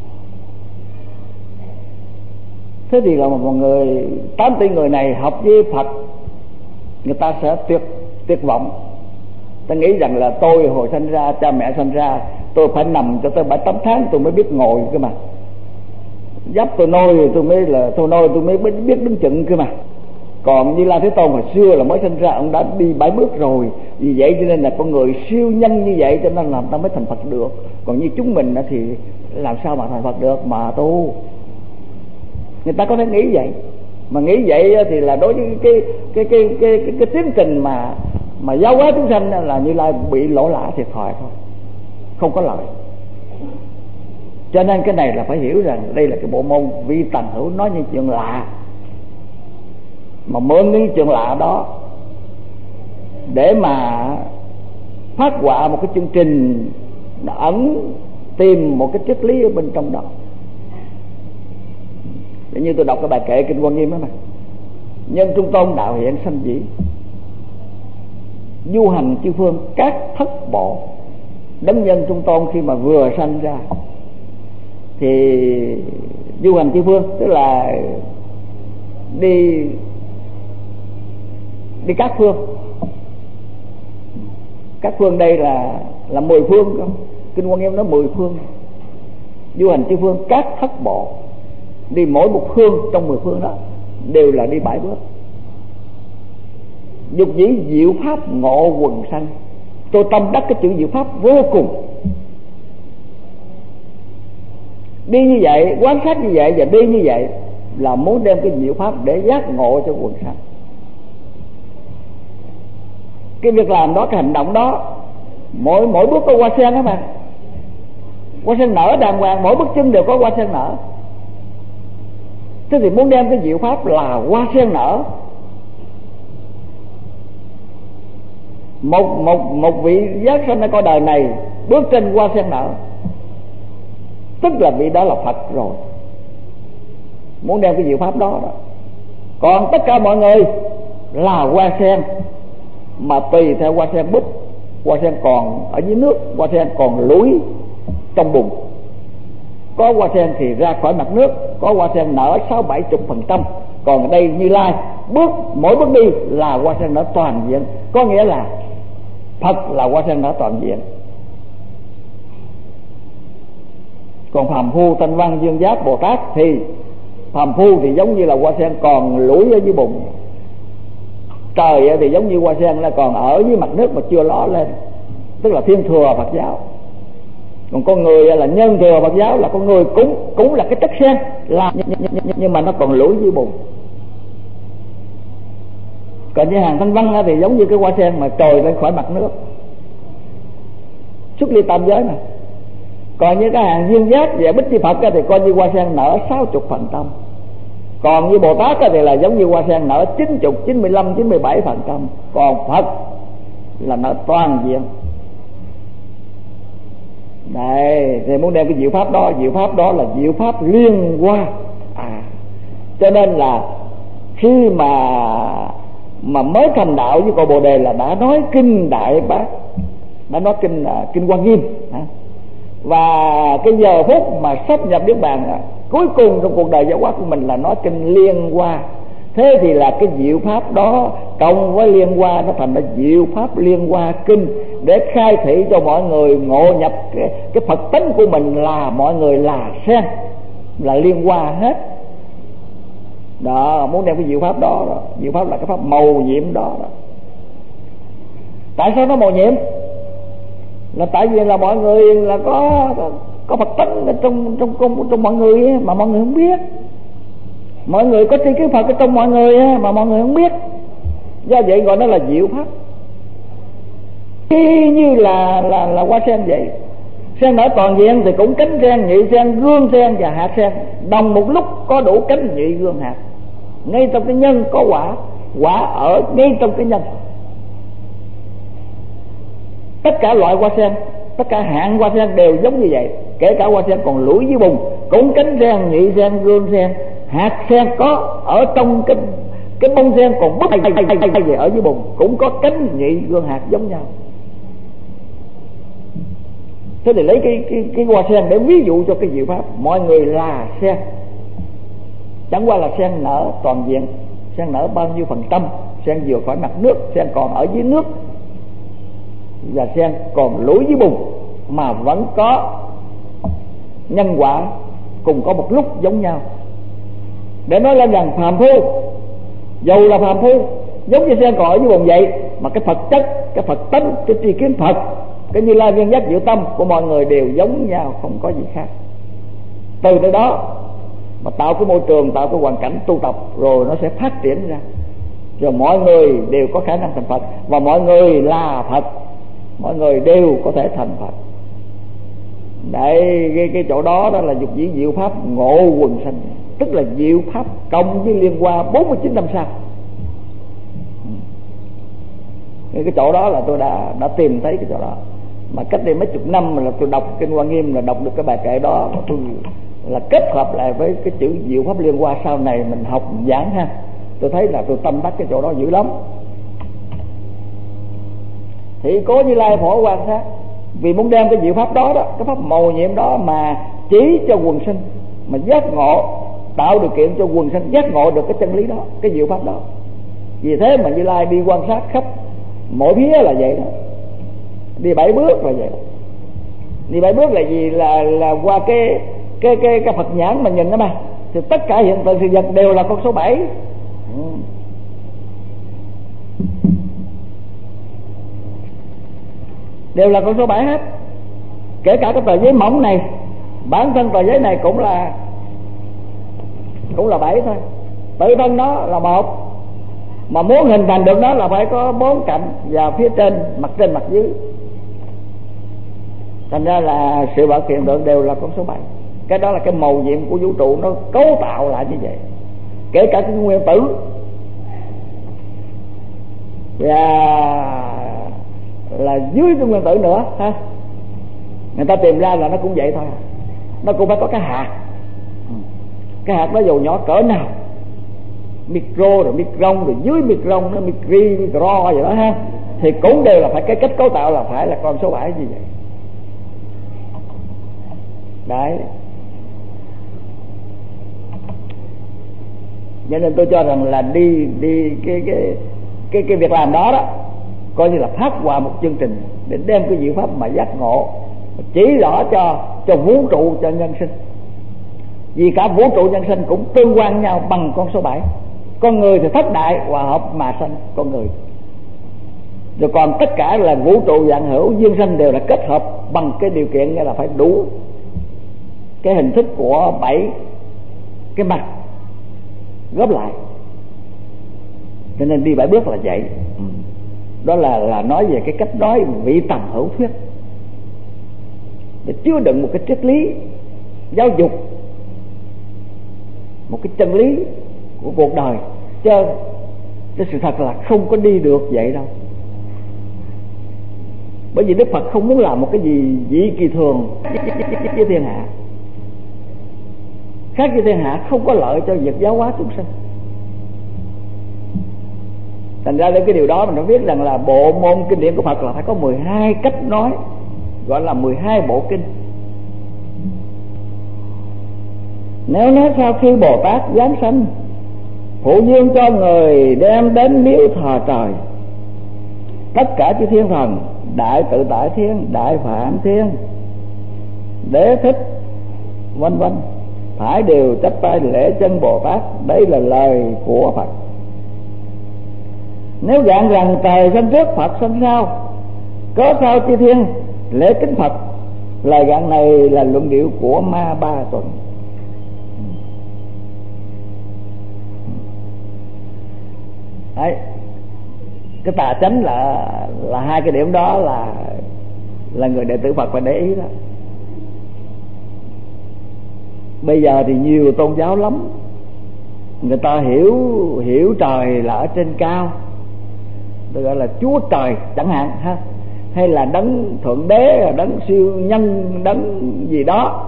Thế thì là một người tám tỷ người này học với Phật, người ta sẽ tuyệt tuyệt vọng. Ta nghĩ rằng là tôi hồi sanh ra, cha mẹ sanh ra, tôi phải nằm cho tới bảy tám tháng tôi mới biết ngồi cơ mà. Dấp tôi nôi rồi tôi mới là tôi nôi tôi mới biết đứng chừng cơ mà. Còn Như Lai Thế Tôn hồi xưa là mới sinh ra ông đã đi bảy bước rồi. Vì vậy cho nên là con người siêu nhân như vậy cho nên làm ta mới thành Phật được. Còn như chúng mình thì làm sao mà thành Phật được mà tu. Người ta có thể nghĩ vậy, mà nghĩ vậy thì là đối với cái cái cái cái cái, cái tiến trình mà mà giáo hóa chúng sanh là Như Lai bị lỗ lã thiệt thòi thôi, không có lợi. Cho nên cái này là phải hiểu rằng đây là cái bộ môn vi tầng hữu nói những chuyện lạ, mà mượn những chuyện lạ đó để mà phát họa một cái chương trình ẩn tìm một cái triết lý ở bên trong đó. Để như tôi đọc cái bài kệ kinh Quan Nghiêm đó mà: nhân trung tôn đạo hiện sanh dĩ, du hành chư phương các thất bộ. Đấng nhân trung tôn khi mà vừa sanh ra thì du hành chư phương, tức là đi đi các phương. Các phương đây là là mười phương không? Kinh Quan Nghiêm nói mười phương. Du hành chư phương các thất bộ, đi mỗi một phương trong mười phương đó đều là đi bảy bước. Dục dĩ diệu pháp ngộ quần sanh. Tôi tâm đắc cái chữ diệu pháp vô cùng. Đi như vậy, quan sát như vậy và đi như vậy là muốn đem cái diệu pháp để giác ngộ cho quần sanh. Cái việc làm đó, cái hành động đó, mỗi mỗi bước có hoa sen đó mà. Hoa sen nở đàng hoàng, mỗi bước chân đều có hoa sen nở. Thế thì muốn đem cái diệu pháp là hoa sen nở. Một một một vị giác sanh ở cõi đời này bước trên hoa sen nở, tức là vị đó là Phật rồi. Muốn đem cái diệu pháp đó đó. Còn tất cả mọi người là hoa sen, mà tùy theo hoa sen búp. Hoa sen còn ở dưới nước, hoa sen còn lúi trong bùn. Có hoa sen thì ra khỏi mặt nước, có hoa sen nở sáu bảy chục phần trăm. Còn ở đây Như Lai bước mỗi bước đi là hoa sen nở toàn diện, có nghĩa là Phật là hoa sen nở toàn diện. Còn phàm phu Thanh Văn Dương Giác Bồ Tát thì phàm phu thì giống như là hoa sen còn lúi ở dưới bùn. Trời thì giống như hoa sen là còn ở dưới mặt nước mà chưa ló lên, tức là thiên thừa Phật giáo. Còn con người là nhân thừa Phật giáo, là con người cũng cũng là cái chất sen, là nhưng mà nó còn lúi dưới bùn. Còn như hàng Thanh Văn thì giống như cái hoa sen mà trồi lên khỏi mặt nước, xuất ly tam giới mà. Còn như cái hàng Dương Giác và Bích Chi Phật thì coi như hoa sen nở sáu chục phần trăm. Còn như Bồ Tát thì là giống như hoa sen nở chín chục, chín mươi lăm, chín mươi bảy phần trăm. Còn Phật là nở toàn diện. Đây, thì muốn đem cái diệu pháp đó, diệu pháp đó là diệu pháp liên hoa. À, cho nên là khi mà mà mới thành đạo với cội Bồ Đề là đã nói kinh Đại Bát, đã nói kinh kinh Quan Nghiêm. Và cái giờ phút mà sắp nhập Niết Bàn cuối cùng trong cuộc đời giáo hóa của mình là nói kinh Liên Hoa. Thế thì là cái diệu pháp đó cộng với Liên Hoa nó thành là diệu pháp Liên Hoa kinh, để khai thị cho mọi người ngộ nhập cái, cái Phật tánh của mình là mọi người là sen, là Liên Hoa hết. Đó, muốn đem cái diệu pháp đó, đó. Diệu pháp là cái pháp màu nhiệm đó, đó. Tại sao nó màu nhiệm? Là tại vì là mọi người là có có, có Phật tánh ở trong trong trong trong mọi người ấy, mà mọi người không biết. Mọi người có tri kiến Phật ở trong mọi người ấy, mà mọi người không biết. Do vậy gọi nó là diệu pháp. Y như là là là hoa sen vậy. Sen nở toàn diện thì cũng cánh sen, nhị sen, gương sen và hạt sen đồng một lúc có đủ cánh, nhị, gương, hạt. Ngay trong cái nhân có quả, quả ở ngay trong cái nhân. Tất cả loại hoa sen, tất cả hạng hoa sen đều giống như vậy. Kể cả hoa sen còn lũi dưới bùn, cũng cánh sen, nhị sen, gương sen, hạt sen có ở trong cái cái bông sen còn bút về ở dưới bùn, cũng có cánh, nhị, gương, hạt giống nhau. Thế thì lấy cái cái cái hoa sen để ví dụ cho cái diệu pháp. Mọi người là sen, chẳng qua là sen nở toàn diện. Sen nở bao nhiêu phần trăm? Sen vừa khỏi mặt nước, sen còn ở dưới nước, và sen còn lũi dưới bùn, mà vẫn có nhân quả cùng có một lúc giống nhau. Để nói lên rằng phàm phu, dầu là phàm phu giống như sen còn ở dưới bùn vậy, mà cái Phật chất, cái Phật tánh, cái tri kiến Phật, cái Như Lai viên giác diệu tâm của mọi người đều giống nhau, không có gì khác. Từ nơi đó mà tạo cái môi trường, tạo cái hoàn cảnh tu tập, rồi nó sẽ phát triển ra, rồi mọi người đều có khả năng thành Phật, và mọi người là Phật, mọi người đều có thể thành Phật. Đấy, cái, cái chỗ đó đó là dục dĩ diệu pháp ngộ quần sanh, tức là diệu pháp cộng với Liên Hoa bốn mươi chín năm sau. Cái chỗ đó là tôi đã đã tìm thấy cái chỗ đó. Mà cách đây mấy chục năm là tôi đọc kinh Hoa Nghiêm, là đọc được cái bài kệ đó, tôi là kết hợp lại với cái chữ diệu pháp Liên Hoa. Sau này mình học mình giảng ha, tôi thấy là tôi tâm đắc cái chỗ đó dữ lắm. Thì có Như Lai phổ quan sát, vì muốn đem cái diệu pháp đó đó, cái pháp màu nhiệm đó mà chỉ cho quần sinh, mà giác ngộ, tạo điều kiện cho quần sinh giác ngộ được cái chân lý đó, cái diệu pháp đó. Vì thế mà Như Lai đi quan sát khắp mỗi phía là vậy đó. Đi bảy bước là vậy đó. Đi bảy bước là gì? Là là qua cái cái cái cái Phật nhãn mà nhìn đó mà, thì tất cả hiện tượng sự vật đều là con số bảy. Ừ. Đều là con số bảy hết. Kể cả cái tờ giấy mỏng này, bản thân tờ giấy này cũng là cũng là bảy thôi. Tự thân nó là một, mà muốn hình thành được nó là phải có bốn cạnh và phía trên, mặt trên mặt dưới. Thành ra là sự vật hiện tượng đều là con số bảy. Cái đó là cái mầu nhiệm của vũ trụ, nó cấu tạo lại như vậy. Kể cả cái nguyên tử và là dưới cái nguyên tử nữa ha, người ta tìm ra là nó cũng vậy thôi. Nó cũng phải có cái hạt. Cái hạt nó dù nhỏ cỡ nào, micro rồi micron rồi dưới micron nó micri micro vậy đó ha, thì cũng đều là phải cái cách cấu tạo là phải là con số bảy như vậy. Đấy. Cho nên tôi cho rằng là đi đi cái cái cái cái việc làm đó đó coi như là phát họa một chương trình để đem cái diệu pháp mà giác ngộ, chỉ rõ cho cho vũ trụ, cho nhân sinh. Vì cả vũ trụ nhân sinh cũng tương quan nhau bằng con số bảy. Con người thì thất đại hòa hợp mà sanh con người, rồi còn tất cả là vũ trụ vạn hữu duyên sanh đều là kết hợp bằng cái điều kiện nghĩa là phải đủ cái hình thức của bảy cái mặt góp lại. Cho nên đi bảy bước là vậy. Đó là là nói về cái cách nói vị tầm hữu thuyết, để chứa đựng một cái triết lý giáo dục, một cái chân lý của cuộc đời. Chứ cái sự thật là không có đi được vậy đâu. Bởi vì Đức Phật không muốn làm một cái gì dị kỳ thường với thiên hạ, khác với thiên hạ, không có lợi cho việc giáo hóa chúng sinh. Thành ra đến cái điều đó mình phải biết rằng là bộ môn kinh điển của Phật là phải có mười hai cách nói, gọi là mười hai bộ kinh. Nếu nói sau khi Bồ Tát giáng sanh, phụ duyên cho người đem đến miếu thờ trời, tất cả chư thiên thần, đại tự tại thiên, đại phạm thiên, đế thích vân vân, phải đều chắp tay lễ chân Bồ Tát. Đây là lời của Phật. Nếu dạng rằng trời sanh trước Phật sanh sau, có sao chư thiên lễ kính Phật, lời gạn này là luận điệu của Ma Ba Tuần. Đấy, cái tà chánh là là hai cái điểm đó là là người đệ tử Phật phải để ý đó. Bây giờ thì nhiều tôn giáo lắm, người ta hiểu hiểu trời là ở trên cao, được gọi là Chúa Trời chẳng hạn ha, hay là đấng thượng đế, đấng siêu nhân, đấng gì đó,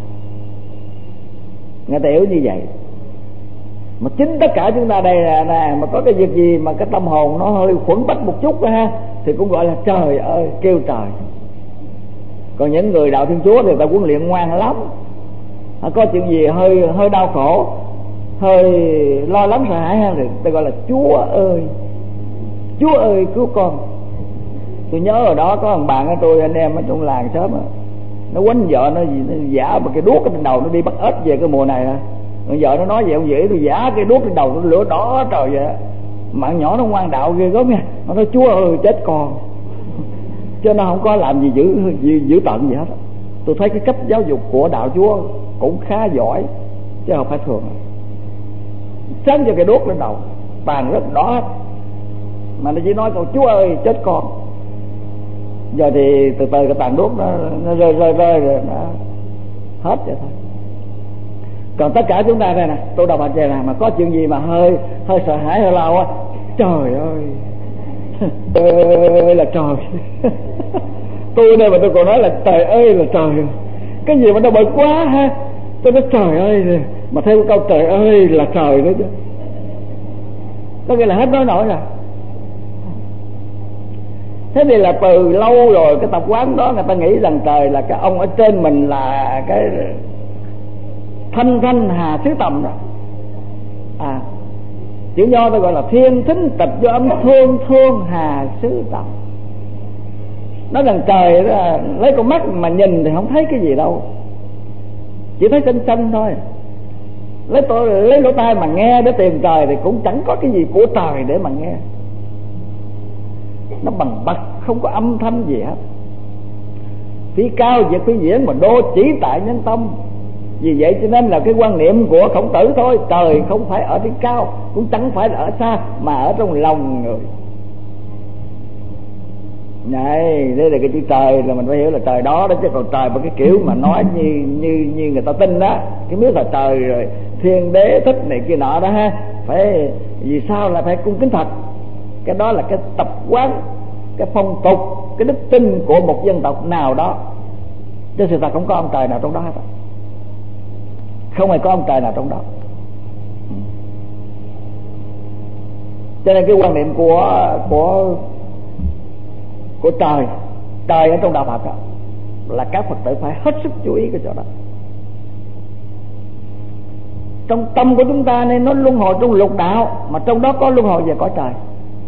người ta hiểu như vậy. Mà chính tất cả chúng ta đây là nè, mà có cái việc gì mà cái tâm hồn nó hơi khuẩn bách một chút đó ha, thì cũng gọi là trời ơi, kêu trời. Còn những người đạo Thiên Chúa thì ta huấn luyện ngoan lắm, có chuyện gì hơi hơi đau khổ, hơi lo lắng sợ hãi ha, thì ta gọi là Chúa ơi, Chúa ơi cứu con. Tôi nhớ ở đó có thằng bạn của tôi, anh em ở trong làng sớm đó, nó quánh vợ nó, nó giả một cái đuốc ở trên đầu, nó đi bắt ếch về cái mùa này à. Rồi vợ nó nói vậy ông dễ, tôi giả cái đuốc trên đầu nó lửa đỏ trời vậy. Mạng nhỏ nó ngoan đạo ghê gớm nha, nó nói Chúa ơi chết con, chứ nó không có làm gì dữ gì dữ tận gì hết. Tôi thấy cái cách giáo dục của đạo Chúa cũng khá giỏi chứ không phải thường. Sáng cho cái đuốc lên đầu, bàn rất đỏ hết, mà nó chỉ nói câu Chúa ơi chết con. Giờ thì từ từ cái tàn đuốc nó, nó rơi rơi rơi rồi nó hết vậy thôi. Còn tất cả chúng ta đây nè, tôi đọc bài này nè, mà có chuyện gì mà hơi hơi sợ hãi hơi lâu á, trời ơi trời ơi là trời tôi đây mà tôi còn nói là trời ơi là trời, cái gì mà nó bực quá ha, tôi nói trời ơi, mà thêm câu trời ơi là trời nữa chứ, có nghĩa là hết nói nổi rồi. Thế thì là từ lâu rồi cái tập quán đó người ta nghĩ rằng trời là cái ông ở trên mình là cái thanh thanh hà xứ tầm đó. À, chữ Nho tôi gọi là thiên thính tịch do âm thương thương hà xứ tầm. Nói rằng trời đó, lấy con mắt mà nhìn thì không thấy cái gì đâu, chỉ thấy xanh xanh thôi. Lấy tôi lấy lỗ tai mà nghe để tìm trời thì cũng chẳng có cái gì của trời để mà nghe. Nó bằng bặt, không có âm thanh gì hết. Phi cao việc phi diễn mà đô chỉ tại nhân tâm. Vì vậy cho nên là cái quan niệm của Khổng Tử thôi, trời không phải ở trên cao, cũng chẳng phải là ở xa, mà ở trong lòng người. Này, đây là cái chữ trời là mình phải hiểu là trời đó đó, chứ còn trời mà cái kiểu mà nói như như như người ta tin đó, cái biết là trời rồi thiên đế thích này kia nọ đó ha, phải vì sao là phải cung kính thật. Cái đó là cái tập quán, cái phong tục, cái đức tin của một dân tộc nào đó, chứ sự thật không có ông trời nào trong đó hết, không hề có ông trời nào trong đó. Cho nên cái quan niệm của của của trời trời ở trong đạo Phật đó, là các Phật tử phải hết sức chú ý cái chỗ đó. Trong tâm của chúng ta nên nó luân hồi trong lục đạo, mà trong đó có luân hồi về cõi trời.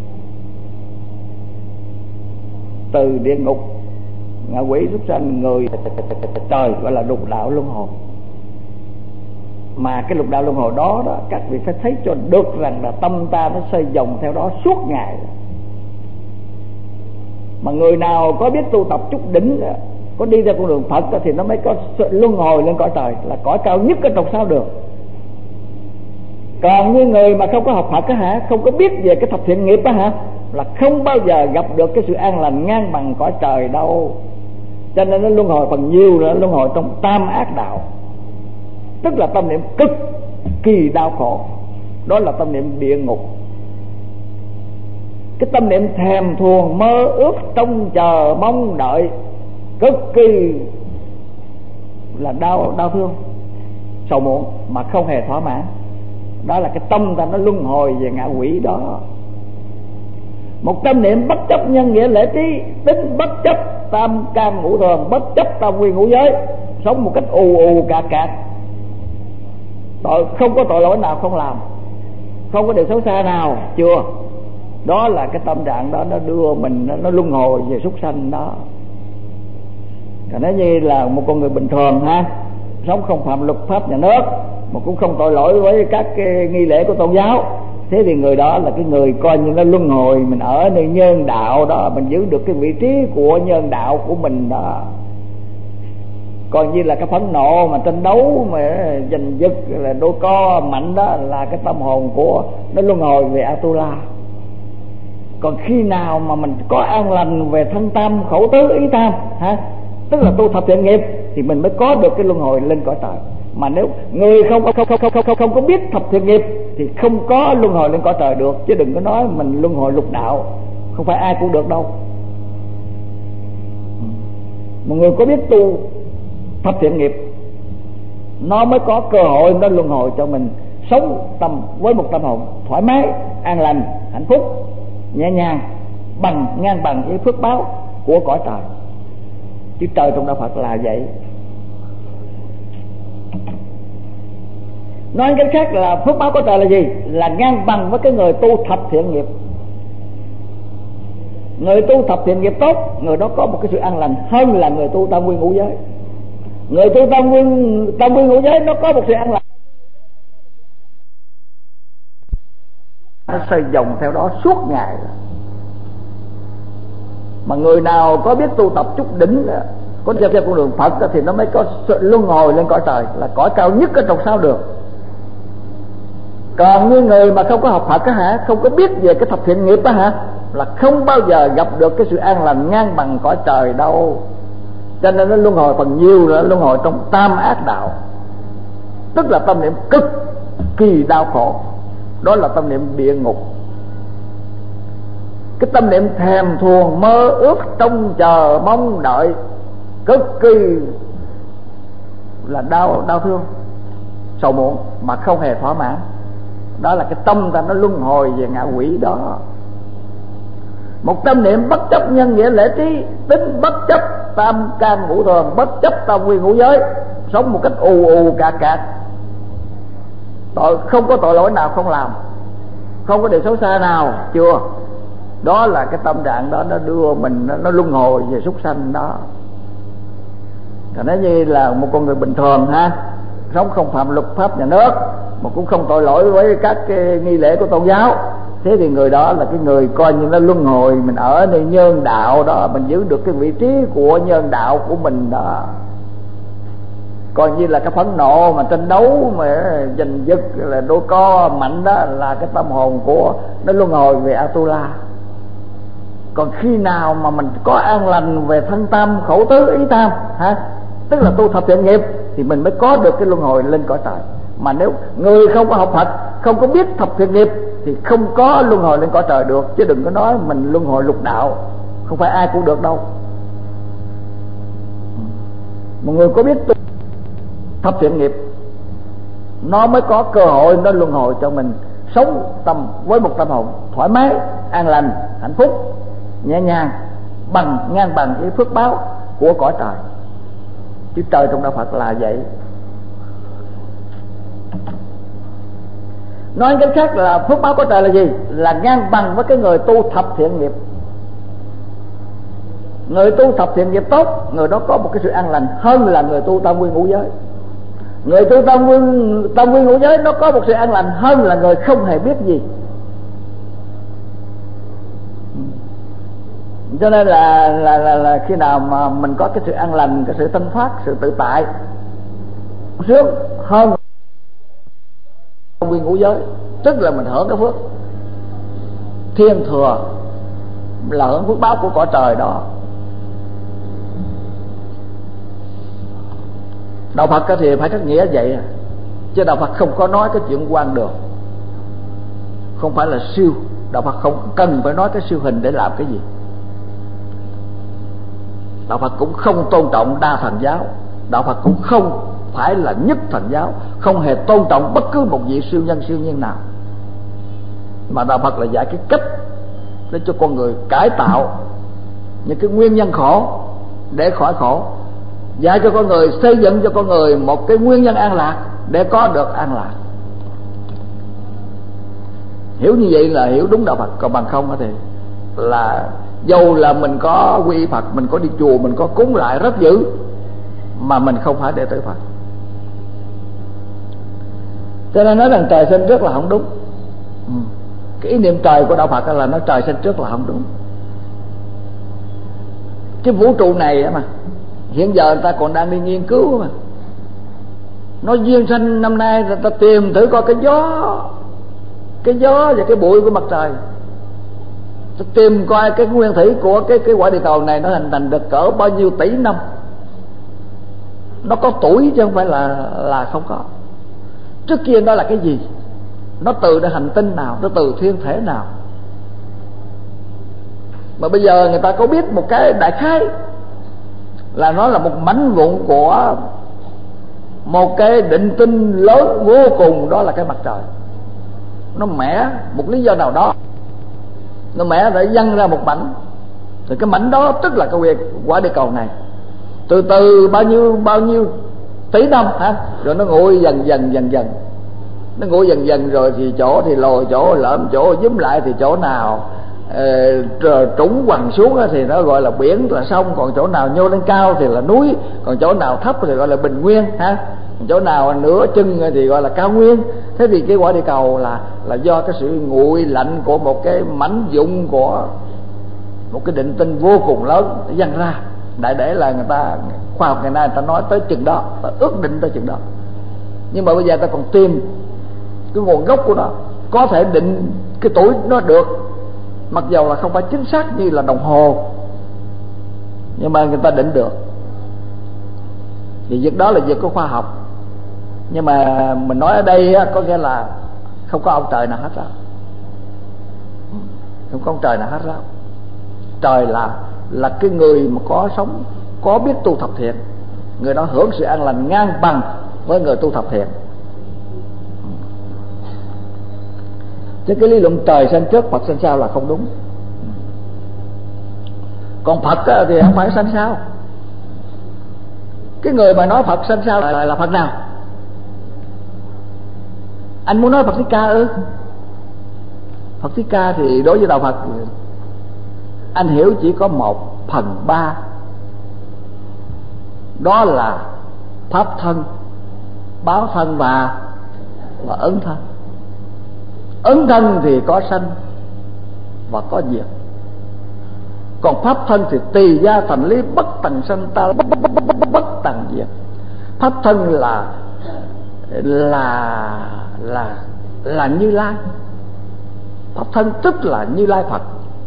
Từ địa ngục, ngạ quỷ, súc sanh, người, trời gọi là lục đạo luân hồi. Mà cái lục đạo luân hồi đó đó, các vị phải thấy cho được rằng là tâm ta nó xoay vòng theo đó suốt ngày. Mà người nào có biết tu tập chút đỉnh, có đi theo con đường Phật thì nó mới có sự luân hồi lên cõi trời, là cõi cao nhất ở trong sáu đường. Còn như người mà không có học Phật á hả, không có biết về cái thập thiện nghiệp á hả, là không bao giờ gặp được cái sự an lành ngang bằng cõi trời đâu. Cho nên nó luân hồi phần nhiều là luân hồi trong tam ác đạo, tức là tâm niệm cực kỳ đau khổ, đó là tâm niệm địa ngục. Cái tâm niệm thèm thuồng mơ ước trông chờ mong đợi cực kỳ là đau đau thương sầu muộn mà không hề thỏa mãn, đó là cái tâm ta nó luân hồi về ngạ quỷ đó. Một tâm niệm bất chấp nhân nghĩa lễ trí, tính bất chấp tam cam ngũ thường, bất chấp tam quy ngũ giới, sống một cách ù ù cạc cạc, tội không có tội lỗi nào không làm, không có điều xấu xa nào chưa. Đó là cái tâm trạng đó, nó đưa mình nó, nó luân hồi về súc sanh đó. Còn nếu như là một con người bình thường ha, sống không phạm luật pháp nhà nước, mà cũng không tội lỗi với các cái nghi lễ của tôn giáo, thế thì người đó là cái người coi như nó luân hồi. Mình ở nơi nhân đạo đó, mình giữ được cái vị trí của nhân đạo của mình đó. Còn như là cái phẫn nộ mà tranh đấu mà giành giật là đôi co mạnh đó, là cái tâm hồn của nó luân hồi về Atula. Còn khi nào mà mình có an lành về thân tam khẩu tứ ý tam hả, tức là tu thập thiện nghiệp, thì mình mới có được cái luân hồi lên cõi trời. Mà nếu người không không không không không không có biết thập thiện nghiệp thì không có luân hồi lên cõi trời được, chứ đừng có nói mình luân hồi lục đạo, không phải ai cũng được đâu. Một người có biết tu thập thiện nghiệp, nó mới có cơ hội nó luân hồi cho mình sống tâm với một tâm hồn thoải mái, an lành, hạnh phúc, nhẹ nhàng, bằng ngang bằng với phước báo của cõi trời. Chứ trời trong đạo Phật là vậy. Nói cách khác là phước báo của trời là gì? Là ngang bằng với cái người tu thập thiện nghiệp. Người tu thập thiện nghiệp tốt, người đó có một cái sự an lành hơn là người tu tam quy ngũ giới. Người tu tam quy tam quy ngũ giới nó có một sự an lành, nó xoay vòng theo đó suốt ngày. Mà người nào có biết tu tập chút đỉnh, có theo theo con đường Phật thì nó mới có sự luân hồi lên cõi trời, là cõi cao nhất ở trong sáu đường. Còn như người mà không có học Phật á hả, không có biết về cái thập thiện nghiệp á hả, là không bao giờ gặp được cái sự an lành ngang bằng cõi trời đâu. Cho nên nó luân hồi phần nhiều là luân hồi trong tam ác đạo, tức là tâm niệm cực kỳ đau khổ, đó là tâm niệm địa ngục. Cái tâm niệm thèm thuồng mơ ước trông chờ mong đợi cực kỳ là đau đau thương sầu muộn mà không hề thỏa mãn, đó là cái tâm ta nó luân hồi về ngạ quỷ đó. Một tâm niệm bất chấp nhân nghĩa lễ trí, tính bất chấp tam can ngũ thường, bất chấp tam quy ngũ giới, sống một cách ù ù cạc cạc, tội không có tội lỗi nào không làm, không có điều xấu xa nào chưa. Đó là cái tâm trạng đó, nó đưa mình nó, nó luân hồi về súc sanh đó. Còn nếu như là một con người bình thường ha, sống không phạm luật pháp nhà nước mà cũng không tội lỗi với các cái nghi lễ của tôn giáo, thế thì người đó là cái người coi như nó luân hồi. Mình ở nơi nhân đạo đó, mình giữ được cái vị trí của nhân đạo của mình đó, coi như là cái phẫn nộ mà tranh đấu mà giành giật là đôi co mạnh đó, là cái tâm hồn của nó luân hồi về Atula. Còn khi nào mà mình có an lành về thân tâm, khẩu tứ, ý tam ha, tức là tu thập thiện nghiệp, thì mình mới có được cái luân hồi lên cõi trời. Mà nếu người không có học Phật, không có biết thập thiện nghiệp thì không có luân hồi lên cõi trời được. Chứ đừng có nói mình luân hồi lục đạo, không phải ai cũng được đâu. Một người có biết tu thập thiện nghiệp, nó mới có cơ hội nó luân hồi cho mình sống tâm với một tâm hồn thoải mái, an lành, hạnh phúc, nhẹ nhàng, bằng ngang bằng cái phước báo của cõi trời. Chứ trời trong đạo Phật là vậy. Nói cách khác là phước báo của trời là gì? Là ngang bằng với cái người tu thập thiện nghiệp. Người tu thập thiện nghiệp tốt, người đó có một cái sự an lành hơn là người tu tam quy ngũ giới. Người tu tam quy, tam quy ngũ giới nó có một sự an lành hơn là người không hề biết gì. Cho nên là, là, là, là khi nào mà mình có cái sự an lành, cái sự thanh thoát, sự tự tại sướng hơn nguyên ngũ giới, tức là mình hưởng cái phước thiên thừa, là hưởng phước báo của cõi trời đó. Đạo Phật thì phải rất nghĩa vậy, chứ đạo Phật không có nói cái chuyện quan đường, không phải là siêu. Đạo Phật không cần phải nói cái siêu hình để làm cái gì. Đạo Phật cũng không tôn trọng đa thần giáo. Đạo Phật cũng không phải là nhất thần giáo, không hề tôn trọng bất cứ một vị siêu nhân siêu nhiên nào. Mà đạo Phật là dạy cái cách để cho con người cải tạo những cái nguyên nhân khổ để khỏi khổ, dạy cho con người, xây dựng cho con người một cái nguyên nhân an lạc để có được an lạc. Hiểu như vậy là hiểu đúng đạo Phật. Còn bằng không thì là dầu là mình có quy y Phật, mình có đi chùa, mình có cúng lại rất dữ, mà mình không phải đệ tử Phật. Cho nên nói rằng trời sinh trước là không đúng. ừ. Cái ý niệm trời của đạo Phật là nói trời sinh trước là không đúng. Cái vũ trụ này mà hiện giờ người ta còn đang đi nghiên cứu mà. Nói duyên sanh năm nay người ta tìm thử coi cái gió, cái gió và cái bụi của mặt trời, ta tìm coi cái nguyên thủy của cái cái quả địa cầu này nó hình thành được cỡ bao nhiêu tỷ năm. Nó có tuổi chứ không phải là là không có. Trước kia nó là cái gì? Nó từ cái hành tinh nào? Nó từ thiên thể nào? Mà bây giờ người ta có biết một cái đại khái là nó là một mảnh vụn của một cái định tinh lớn vô cùng, đó là cái mặt trời. Nó mẻ một lý do nào đó, nó mẻ để văng ra một mảnh, thì cái mảnh đó tức là cái quả địa cầu này. Từ từ bao nhiêu bao nhiêu tỷ năm hả, rồi nó nguội dần dần dần dần, nó nguội dần dần rồi thì chỗ thì lồi, chỗ lõm, chỗ dúm lại thì chỗ nào uh, trũng quằn xuống thì nó gọi là biển, là sông. Còn chỗ nào nhô lên cao thì là núi, còn chỗ nào thấp thì gọi là bình nguyên ha, chỗ nào nửa chân thì gọi là cao nguyên. Thế thì cái quả địa cầu là là do cái sự nguội lạnh của một cái mảnh vụn của một cái định tinh vô cùng lớn văng ra. Đại để là người ta khoa học ngày nay người ta nói tới chừng đó, ta ước định tới chừng đó. Nhưng mà bây giờ ta còn tìm cái nguồn gốc của nó, có thể định cái tuổi nó được, mặc dầu là không phải chính xác như là đồng hồ, nhưng mà người ta định được. Thì việc đó là việc của khoa học. Nhưng mà mình nói ở đây có nghĩa là không có ông trời nào hết ra, không có ông trời nào hết ra. Trời là là cái người mà có sống, có biết tu thập thiện, người đó hưởng sự an lành ngang bằng với người tu thập thiện. Chứ cái lý luận trời sinh trước Phật sinh sau là không đúng. Còn Phật á, thì không phải sanh sao. Cái người mà nói Phật sanh sao là, là Phật nào? Anh muốn nói Phật Thích Ca ư? Phật Thích Ca thì đối với đạo Phật anh hiểu chỉ có một phần ba, đó là pháp thân, báo thân và và ứng thân. Ứng thân thì có sanh và có diệt, còn pháp thân thì tùy gia thành lý, bất tần sanh ta, bất, bất, bất, bất, bất tần diệt. Pháp thân là là là là Như Lai. Pháp thân tức là Như Lai Phật.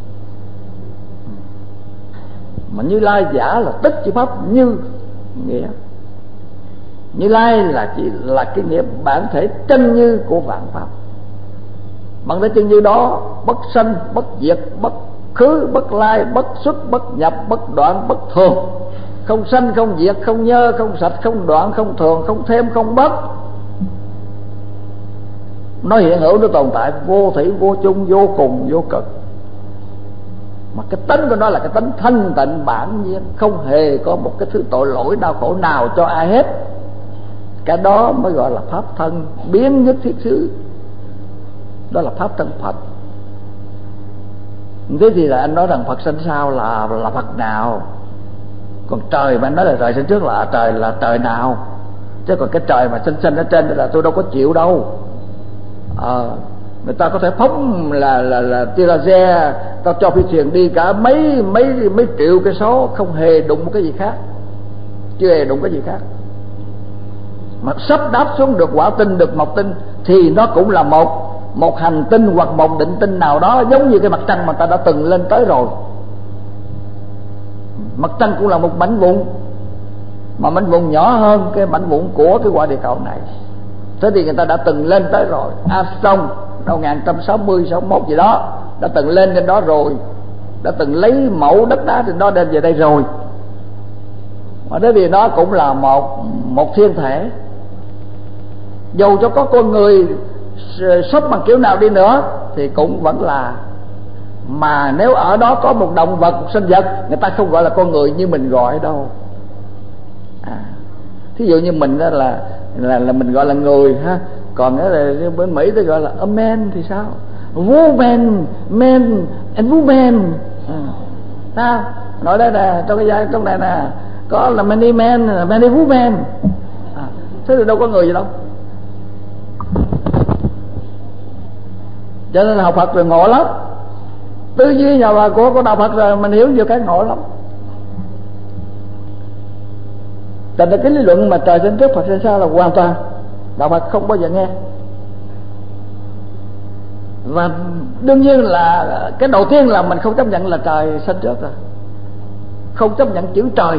Mà Như Lai giả là tức chữ pháp như nghĩa. Như Lai là chỉ là cái nghĩa bản thể chân như của vạn pháp. Bản thể chân như đó bất sanh, bất diệt, bất khứ, bất lai, bất xuất, bất nhập, bất đoạn, bất thường. Không sanh, không diệt, không nhơ, không sạch, không đoạn, không thường, không thêm, không bất. Nó hiện hữu, nó tồn tại vô thủy, vô chung, vô cùng, vô cực. Mà cái tánh của nó là cái tánh thanh tịnh bản nhiên, không hề có một cái thứ tội lỗi đau khổ nào cho ai hết. Cái đó mới gọi là pháp thân biến nhất thiết xứ, đó là pháp thân Phật. Thế thì là anh nói rằng Phật sanh sao là là Phật nào? Còn trời mà anh nói là trời sanh trước là trời là trời nào? Chứ còn cái trời mà sanh sanh ở trên là tôi đâu có chịu đâu. À, người ta có thể phóng là là là tia laser, tao cho phi thuyền đi cả mấy mấy mấy triệu cây số, không hề đụng một cái gì khác, chưa hề đụng cái gì khác. Mà sắp đáp xuống được quả tinh, được mộc tinh thì nó cũng là một một hành tinh hoặc một định tinh nào đó, giống như cái mặt trăng mà ta đã từng lên tới rồi. Mặt trăng cũng là một mảnh vụn, mà mảnh vụn nhỏ hơn cái mảnh vụn của cái quả địa cầu này. Thế thì người ta đã từng lên tới rồi. Armstrong năm một nghìn chín trăm sáu mươi, sáu mươi mốt gì đó đã từng lên trên đó rồi, đã từng lấy mẫu đất đá trên đó đem về đây rồi. Mà thế vì nó cũng là một một thiên thể. Dù cho có con người sốc bằng kiểu nào đi nữa thì cũng vẫn là. Mà nếu ở đó có một động vật, một sinh vật, người ta không gọi là con người như mình gọi đâu. À, thí dụ như mình đó là là là mình gọi là người ha, còn đó là bên Mỹ tôi gọi là a man thì sao? Woman, man and woman. À, sao? Nói đây nè, trong cái giai trong này nè có là many men, many women. À, thế thì đâu có người gì đâu. Cho nên học Phật rồi ngộ lắm. Tư duy nhà bà của của đạo Phật rồi mình hiểu nhiều cái ngộ lắm. Thành ra cái lý luận mà trời sinh trước Phật sinh sau là hoàn toàn đạo Phật không bao giờ nghe. Và đương nhiên là cái đầu tiên là mình không chấp nhận là trời sinh trước rồi, không chấp nhận chữ trời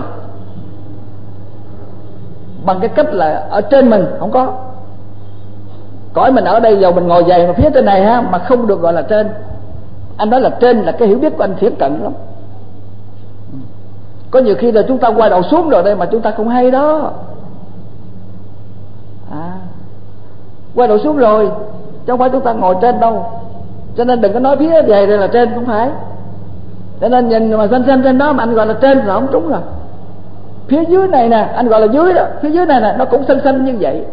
bằng cái cách là ở trên mình không có. Cõi mình ở đây, giờ mình ngồi dậy mà phía trên này ha, mà không được gọi là trên. Anh nói là trên là cái hiểu biết của anh thiển cận lắm. Có nhiều khi là chúng ta quay đầu xuống rồi đây mà chúng ta không hay đó. À, quay đầu xuống rồi chứ không phải chúng ta ngồi trên đâu. Cho nên đừng có nói phía về đây là trên, không phải. Cho nên nhìn mà xanh xanh trên đó mà anh gọi là trên là không trúng rồi. Phía dưới này nè anh gọi là dưới đó, phía dưới này nè nó cũng xanh xanh như vậy.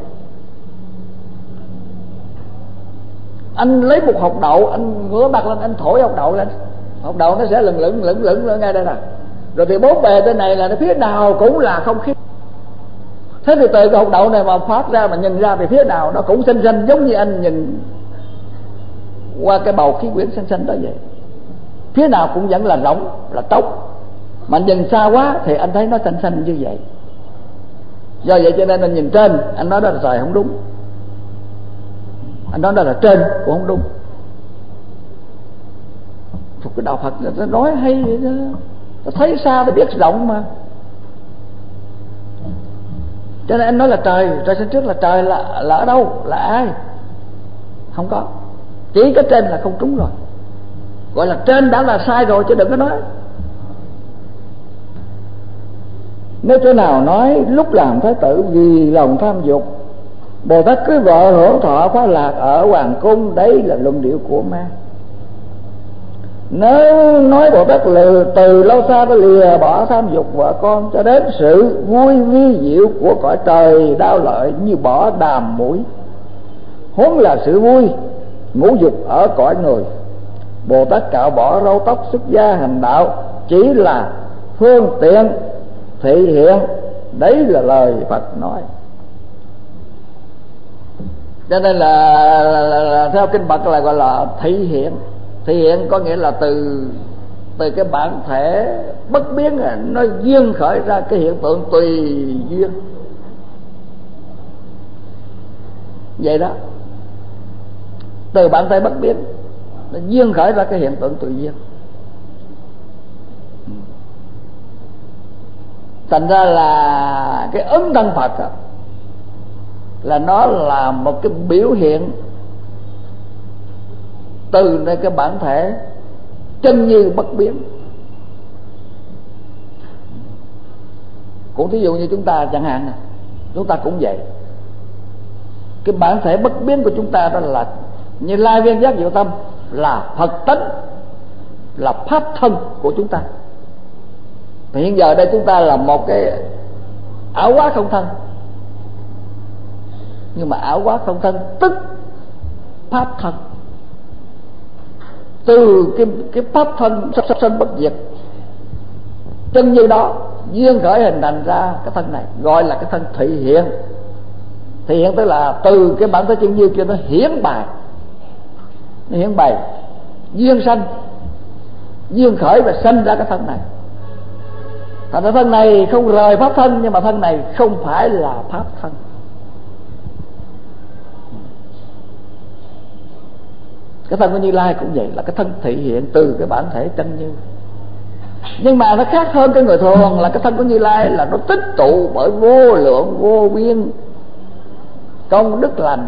Anh lấy một hột đậu, anh ngửa mặt lên, anh thổi hột đậu lên, hột đậu nó sẽ lửng lửng lửng lửng lên ngay đây nè. Rồi thì bốn bề trên này là nó phía nào cũng là không khí. Thế thì từ cái hột đậu này mà phát ra mà nhìn ra thì phía nào nó cũng xanh xanh, giống như anh nhìn qua cái bầu khí quyển xanh xanh đó vậy. Phía nào cũng vẫn là rỗng, là trống. Mà nhìn xa quá thì anh thấy nó xanh xanh như vậy. Do vậy cho nên anh nhìn trên, anh nói đó là trời không đúng. Anh nói đó là trên cũng không đúng. Thuộc cái đạo Phật nó nói hay vậy đó. Nó thấy xa nó biết rộng mà. Cho nên anh nói là trời, trời sinh trước là trời là, là ở đâu, là ai? Không có. Chỉ cái trên là không trúng rồi. Gọi là trên đã là sai rồi chứ đừng có nói. Nếu chỗ nào nói lúc làm Thái tử vì lòng tham dục, Bồ Tát cưới vợ hưởng thọ khoái lạc ở hoàng cung, đấy là luận điệu của ma. Nếu nói Bồ Tát lìa, từ lâu xa đã lìa bỏ tham dục vợ con, cho đến sự vui vi diệu của cõi trời đau lợi như bỏ đàm mũi. Huống là sự vui ngũ dục ở cõi người. Bồ Tát cạo bỏ râu tóc xuất gia hành đạo chỉ là phương tiện thị hiện. Đấy là lời Phật nói. Cho nên là, là, là, là theo kinh Phật là gọi là thị hiện. Thị hiện có nghĩa là từ từ cái bản thể bất biến nó duyên khởi ra cái hiện tượng tùy duyên. Vậy đó, từ bản thể bất biến nó duyên khởi ra cái hiện tượng tùy duyên. Thành ra là cái ứng thân Phật đó, là nó là một cái biểu hiện từ nơi cái bản thể chân như bất biến. Cũng thí dụ như chúng ta chẳng hạn, chúng ta cũng vậy. Cái bản thể bất biến của chúng ta đó là Như Lai Viên Giác Diệu Tâm, là Phật tánh, là pháp thân của chúng ta. Thì hiện giờ đây chúng ta là một cái ảo quá không thân, nhưng mà ảo quá không thân tức pháp thân. Từ cái, cái pháp thân sắp sắp sinh bất diệt chân như đó duyên khởi hình thành ra cái thân này, gọi là cái thân thị hiện. Thị hiện tức là từ cái bản thể chân như kia nó hiển bày, nó hiển bày duyên sanh, duyên khởi và sanh ra cái thân này. Thành ra thân này không rời pháp thân, nhưng mà thân này không phải là pháp thân. Cái thân của Như Lai cũng vậy, là cái thân thị hiện từ cái bản thể chân như. Nhưng mà nó khác hơn cái người thường, là cái thân của Như Lai là nó tích tụ bởi vô lượng vô biên công đức lành,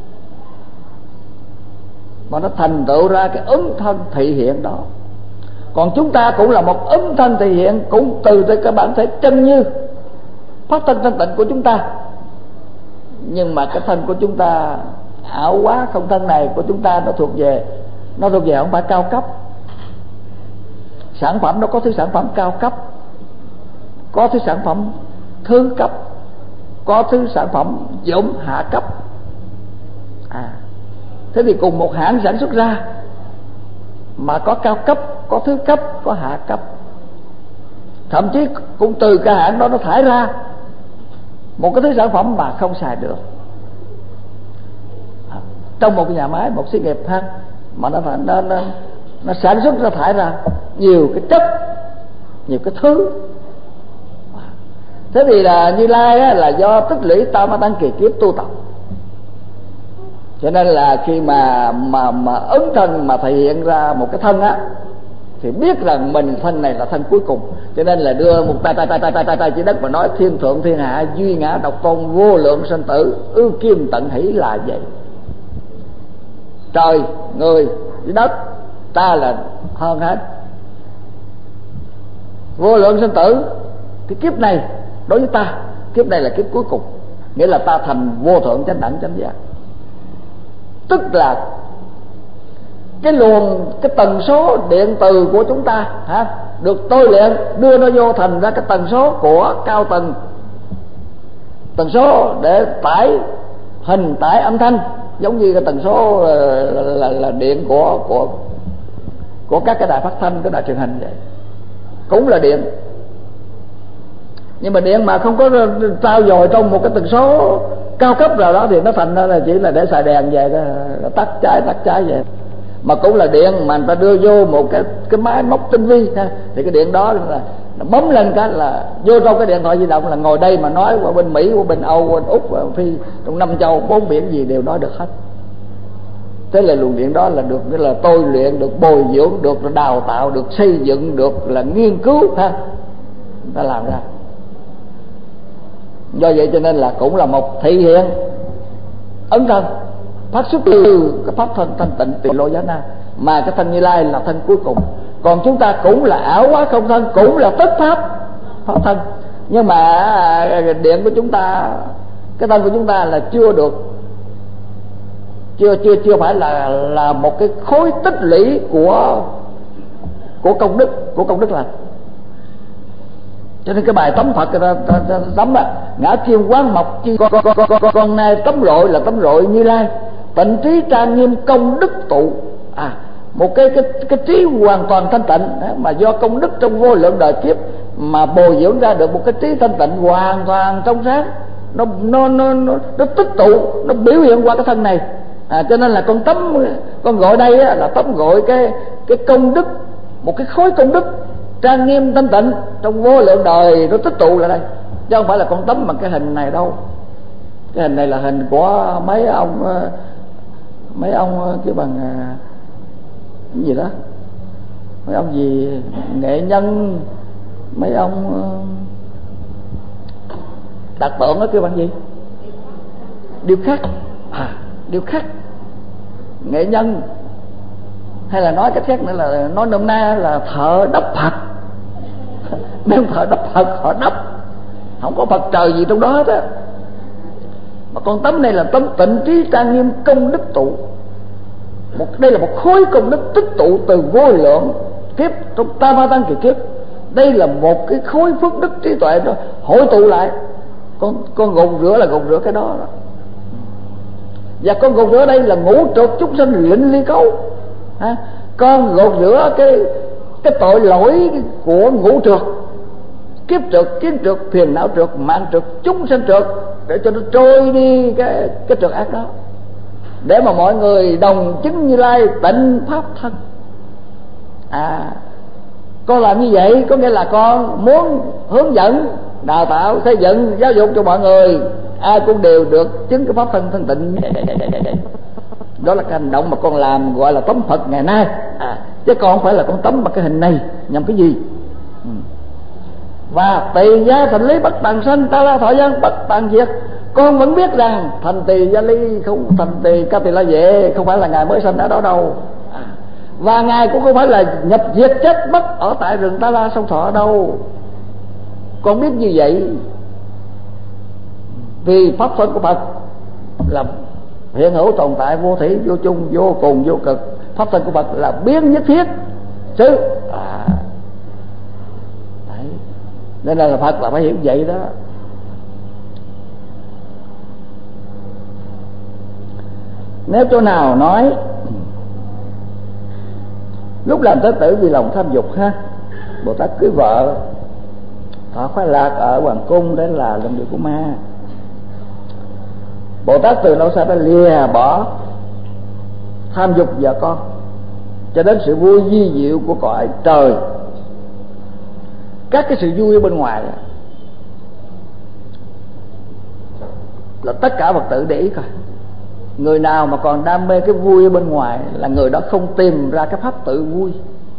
mà nó thành tựu ra cái ứng thân thị hiện đó. Còn chúng ta cũng là một ứng thân thị hiện, cũng từ tới cái bản thể chân như, pháp thân thanh tịnh của chúng ta. Nhưng mà cái thân của chúng ta ảo quá không thân này của chúng ta, nó thuộc về nó thuộc về không phải cao cấp. Sản phẩm nó có thứ sản phẩm cao cấp, có thứ sản phẩm thứ cấp, có thứ sản phẩm giống hạ cấp. À, thế thì cùng một hãng sản xuất ra mà có cao cấp, có thứ cấp, có hạ cấp. Thậm chí cũng từ cái hãng đó nó thải ra một cái thứ sản phẩm mà không xài được. Trong một cái nhà máy, một xí nghiệp than mà nó, nó, nó, nó sản xuất ra thải ra nhiều cái chất, nhiều cái thứ. Thế thì là Như Lai á, là do tích lũy tam ma tăng kỳ kiếp tu tập, cho nên là khi mà mà mà ứng thân mà thể hiện ra một cái thân á, thì biết rằng mình thân này là thân cuối cùng. Cho nên là đưa một tay tay tay tay tay tay, tay trên đất mà nói thiên thượng thiên hạ duy ngã độc tôn vô lượng sanh tử ưu kim tận hỷ là vậy. Trời, người, dưới đất, ta là hơn hết. Vô lượng sanh tử, cái kiếp này đối với ta, kiếp này là kiếp cuối cùng, nghĩa là ta thành vô thượng chánh đẳng chánh giác. Tức là cái luồng, cái tần số điện từ của chúng ta hả, được tôi luyện đưa nó vô thành ra cái tần số của cao tầng, tần số để tải hình tải âm thanh, giống như cái tần số là, là, là điện của của của các cái đài phát thanh, cái đài truyền hình vậy, cũng là điện. Nhưng mà điện mà không có trao dồi trong một cái tần số cao cấp nào đó thì nó thành ra là chỉ là để xài đèn về, tắt cháy tắt cháy vậy. Mà cũng là điện mà người ta đưa vô một cái cái máy móc tinh vi ha, thì cái điện đó là bấm lên cái là vô trong cái điện thoại di động, là ngồi đây mà nói qua bên Mỹ, qua bên Âu, qua bên Úc, qua Phi, trong năm châu bốn biển gì đều nói được hết. Thế là luồng điện đó là được, nghĩa là tôi luyện, được bồi dưỡng, được đào tạo, được xây dựng, được là nghiên cứu ha, người ta làm ra. Do vậy cho nên là cũng là một thị hiện ấn thân phát xuất từ cái pháp thân thanh tịnh Tỳ Lô Giá Na, mà cái thân Như Lai là thân cuối cùng. Còn chúng ta cũng là ảo quá không thân, cũng là tất pháp pháp thân, nhưng mà điện của chúng ta, cái thân của chúng ta là chưa được, chưa chưa chưa phải là là một cái khối tích lũy của của công đức, của công đức lành. Cho nên cái bài tấm Phật người ta, ta, ta tấm á, ngã kim quán mộc chi con, con, con, con, con nay tấm rội là tấm rội Như Lai, tịnh trí trang nghiêm công đức tụ. À, một cái cái cái trí hoàn toàn thanh tịnh mà do công đức trong vô lượng đời kiếp mà bồi dưỡng ra được một cái trí thanh tịnh hoàn toàn trong sáng, nó nó nó nó, nó tích tụ, nó biểu hiện qua cái thân này. À, cho nên là con tấm, con gọi đây á, là tấm gọi cái cái công đức, một cái khối công đức trang nghiêm thanh tịnh trong vô lượng đời nó tích tụ lại đây, chứ không phải là con tấm bằng cái hình này đâu. Cái hình này là hình của mấy ông mấy ông cái bằng cái gì đó, mấy ông gì nghệ nhân, mấy ông đặt tượng đó kêu bằng gì, điêu khắc. À, điêu khắc, nghệ nhân, hay là nói cách khác nữa là nói nôm na là thợ đắp Phật. Mấy ông thợ đắp Phật họ đắp, không có Phật trời gì trong đó hết á. Mà con tấm này là tấm tịnh trí trang nghiêm công đức tụ. Một, đây là một khối công đức tích tụ từ vô lượng kiếp trong tam ma tăng kỳ kiếp. Đây là một cái khối phước đức trí tuệ đó hội tụ lại. Con con gột rửa là gột rửa cái đó, đó. Và con gột rửa đây là ngũ trượt chúng sanh lĩnh ly cấu. Ha? Con gột rửa cái cái tội lỗi của ngũ trượt, kiếp trượt, kiến trượt, phiền não trượt, mạng trượt, chúng sanh trượt, để cho nó trôi đi cái cái trượt ác đó, để mà mọi người đồng chứng Như Lai tịnh pháp thân. À, con làm như vậy có nghĩa là con muốn hướng dẫn, đào tạo, xây dựng, giáo dục cho mọi người ai cũng đều được chứng cái pháp thân thanh tịnh. Đó là cái hành động mà con làm gọi là tấm Phật ngày nay. À, chứ con không phải là con tấm bằng cái hình này nhằm cái gì. Ừ. Và tỳ gia thành lý bất tàn sanh, ta la thọ dân bất tàn diệt. Con vẫn biết rằng thành tỳ gia ly không, thành tỳ ca tỳ la vệ không phải là ngài mới sanh ở đó đâu. À, và ngài cũng không phải là nhập diệt chết mất ở tại rừng Ta La sông Thọ đâu. Con biết như vậy vì pháp thân của Phật là hiện hữu tồn tại vô thủy vô chung vô cùng vô cực. Pháp thân của Phật là biến nhất thiết chứ. À, đấy. Nên là Phật là phải hiểu vậy đó. Nếu chỗ nào nói lúc làm Thế Tử vì lòng tham dục ha, Bồ Tát cưới vợ thọ khoái lạc ở hoàng cung, đấy là lòng điều của ma. Bồ Tát từ lâu xa đã lìa bỏ tham dục vợ con cho đến sự vui vi diệu của cõi trời. Các cái sự vui ở bên ngoài là tất cả Phật tử để ý coi, người nào mà còn đam mê cái vui ở bên ngoài là người đó không tìm ra cái pháp tự vui.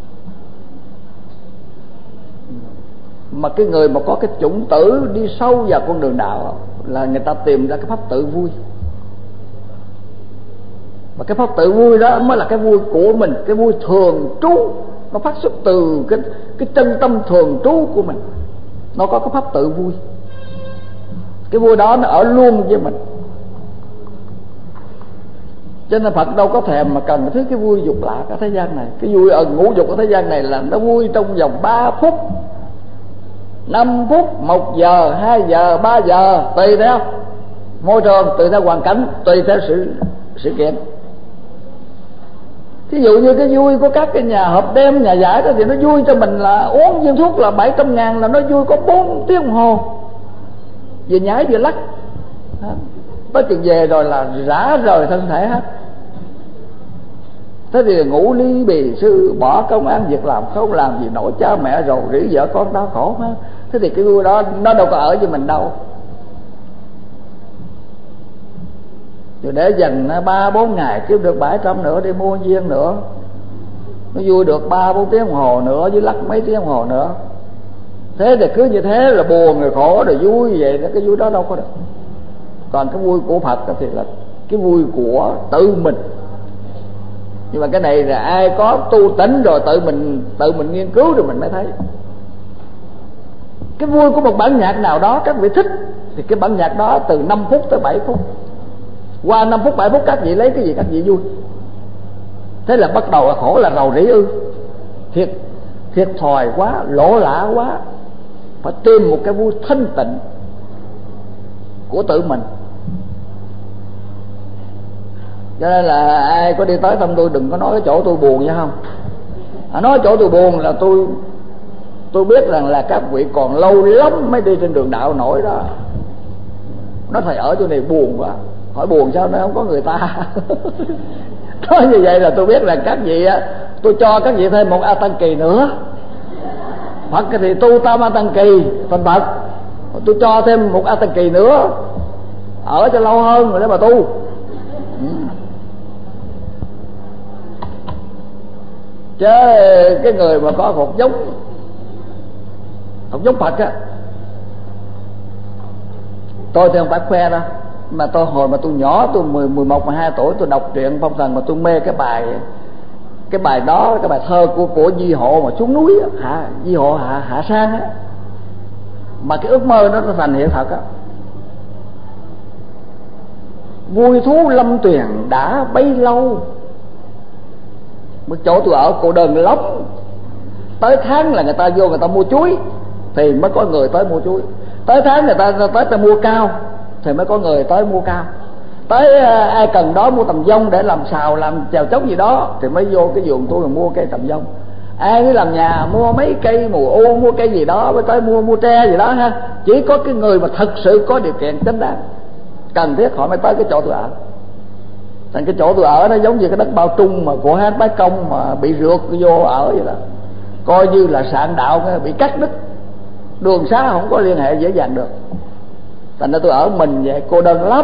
Mà cái người mà có cái chủng tử đi sâu vào con đường đạo là người ta tìm ra cái pháp tự vui. Mà cái pháp tự vui đó mới là cái vui của mình, cái vui thường trú, nó phát xuất từ cái cái chân tâm thường trú của mình. Nó có cái pháp tự vui, cái vui đó nó ở luôn với mình. Cho nên Phật đâu có thèm mà cần thứ cái vui dục lạc ở thế gian này. Cái vui ở ngũ dục ở thế gian này là nó vui trong vòng ba phút, năm phút, một giờ, hai giờ, ba giờ, tùy theo môi trường, tùy theo hoàn cảnh, tùy theo sự sự kiện. Ví dụ như cái vui của các cái nhà hộp đêm, nhà giải đó thì nó vui cho mình là uống viên thuốc là bảy trăm ngàn là nó vui có bốn tiếng đồng hồ, vừa nhảy vừa lắc. Tới chừng về rồi là rã rời thân thể hết. Thế thì ngủ ly bì sư, bỏ công ăn việc làm, không làm gì nổi, cha mẹ rồi rỉ vợ con đau khổ hết. Thế thì cái vui đó nó đâu có ở với mình đâu. Rồi để dành ba bốn ngày kiếm được bảy trăm nữa đi mua viên nữa, nó vui được ba bốn tiếng đồng hồ nữa, với lắc mấy tiếng đồng hồ nữa. Thế thì cứ như thế là buồn rồi khổ rồi vui vậy, cái vui đó đâu có được. Còn cái vui của Phật thì là cái vui của tự mình. Nhưng mà cái này là ai có tu tỉnh rồi tự mình tự mình nghiên cứu rồi mình mới thấy. Cái vui của một bản nhạc nào đó các vị thích thì cái bản nhạc đó từ năm phút tới bảy phút. Qua năm phút bảy phút các vị lấy cái gì các vị vui. Thế là bắt đầu là khổ là rầu rĩ ư. Thiệt, thiệt thòi quá, lỗ lã quá, phải tìm một cái vui thanh tịnh của tự mình. Cho nên là ai có đi tới thăm tôi đừng có nói cái chỗ tôi buồn nha không. À, nói chỗ tôi buồn là tôi tôi biết rằng là các vị còn lâu lắm mới đi trên đường đạo nổi đó. Nó thầy ở chỗ này buồn quá. Hỏi buồn sao nó không có người ta. Nói như vậy là tôi biết là các vị á, tôi cho các vị thêm một A Tăng Kỳ nữa. Phật thì tu tam A Tăng Kỳ thành Phật, tôi cho thêm một A Tăng Kỳ nữa ở cho lâu hơn rồi để mà tu. Ừ. Chứ cái người mà có một giống một giống Phật á, tôi thì không phải khoe đâu, mà tôi hồi mà tôi nhỏ, tôi mười mười một mười hai tuổi, tôi đọc truyện Phong Thần mà tôi mê cái bài cái bài đó, cái bài thơ của của Di Hộ mà xuống núi á, hạ Di Hộ hạ hạ sang á, mà cái ước mơ đó nó thành hiện thật á. Vui thú lâm tuyền đã bấy lâu, một chỗ tôi ở Cô Đơn lắm, tới tháng là người ta vô người ta mua chuối thì mới có người tới mua chuối, tới tháng người ta tới ta mua cao thì mới có người tới mua cao, tới ai cần đó mua tầm dông để làm xào làm chèo chốc gì đó thì mới vô cái vườn tôi mà mua cây tầm dông. Ai mới làm nhà mua mấy cây mùa u, mua cây gì đó mới tới mua mua tre gì đó ha. Chỉ có cái người mà thật sự có điều kiện chính đáng cần thiết họ mới tới cái chỗ tôi ở. Thành cái chỗ tôi ở nó giống như cái đất bao trung mà của Hán Bái Công mà bị rượt vô ở vậy đó, coi như là sạn đạo bị cắt đứt, đường xá không có liên hệ dễ dàng được. Thành ra tôi ở mình vậy, cô đơn lắm.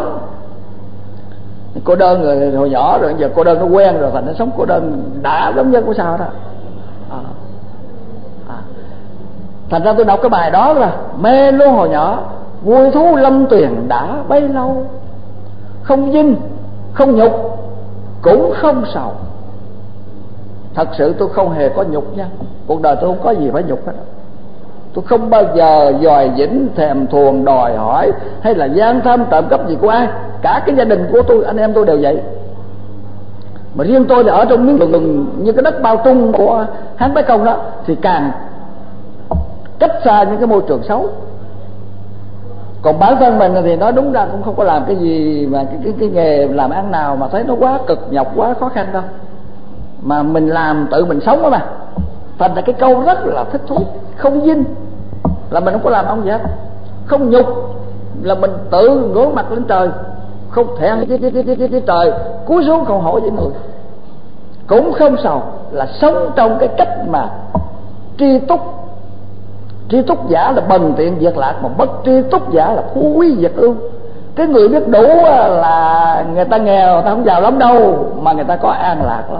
Cô đơn rồi hồi nhỏ rồi giờ cô đơn nó quen rồi, thành nó sống cô đơn đã lắm nhân của sao đó. À. À. Thành ra tôi đọc cái bài đó là mê luôn hồi nhỏ. Vui thú lâm tuyền đã bấy lâu, không dinh không nhục cũng không sầu. Thật sự tôi không hề có nhục nha, cuộc đời tôi không có gì phải nhục hết. Tôi không bao giờ dòi dĩnh thèm thuồng đòi hỏi hay là gian tham trộm cắp gì của ai. Cả cái gia đình của tôi, anh em tôi đều vậy. Mà riêng tôi thì ở trong miếng rừng như cái đất bao trung của Hán Bái Công đó thì càng cách xa những cái môi trường xấu. Còn bản thân mình thì nói đúng ra cũng không có làm cái gì mà cái, cái, cái nghề làm ăn nào mà thấy nó quá cực nhọc, quá khó khăn đâu. Mà mình làm tự mình sống đó mà. Thành ra cái câu rất là thích thú. Không dinh là mình không có làm ông gì hết, không nhục là mình tự ngửa mặt lên trời, không thẹn với, với, với, với, với trời, cúi xuống không hỏi với người, cũng không sầu là sống trong cái cách mà tri túc. Tri túc giả là bần tiện diệt lạc, mà bất tri túc giả là phú quý diệt ưu. Cái người biết đủ là người ta nghèo, người ta không giàu lắm đâu, mà người ta có an lạc lắm,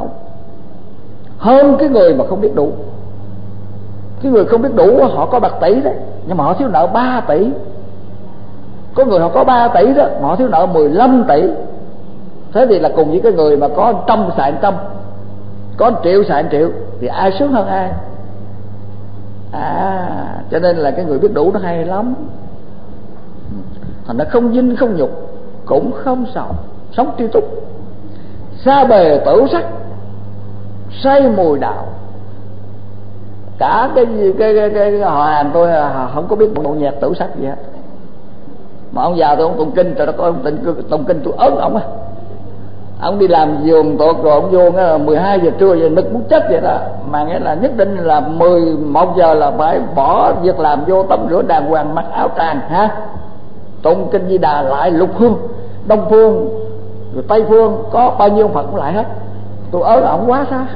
hơn cái người mà không biết đủ. Cái người không biết đủ họ có bạc tỷ đấy, nhưng mà họ thiếu nợ ba tỷ. Có người họ có ba tỷ đó mà họ thiếu nợ mười lăm tỷ. Thế thì là cùng với cái người mà có trăm xài trăm, có triệu xài triệu, thì ai sướng hơn ai? À, cho nên là cái người biết đủ nó hay lắm. Thành nó không dinh không nhục cũng không sầu, sống tri túc, xa bề tử sắc, say mùi đạo. Cả cái cái cái, cái, cái họ hàng tôi không có biết bộ nhạc tử sắc gì hết. Mà ông già tôi ông tụng kinh, trời đất ơi, ông tụng kinh tôi ớn ông á. Ông đi làm giường tuột rồi ông vô nghe là mười hai giờ trưa vậy nực muốn chết vậy đó, mà nghĩa là nhất định là mười một giờ là phải bỏ việc làm vô tắm rửa đàng hoàng, mặc áo tràng ha, tụng kinh Di Đà lại lục phương, đông phương rồi tây phương, có bao nhiêu Phật cũng lại hết. Tôi ớn ổng quá xa.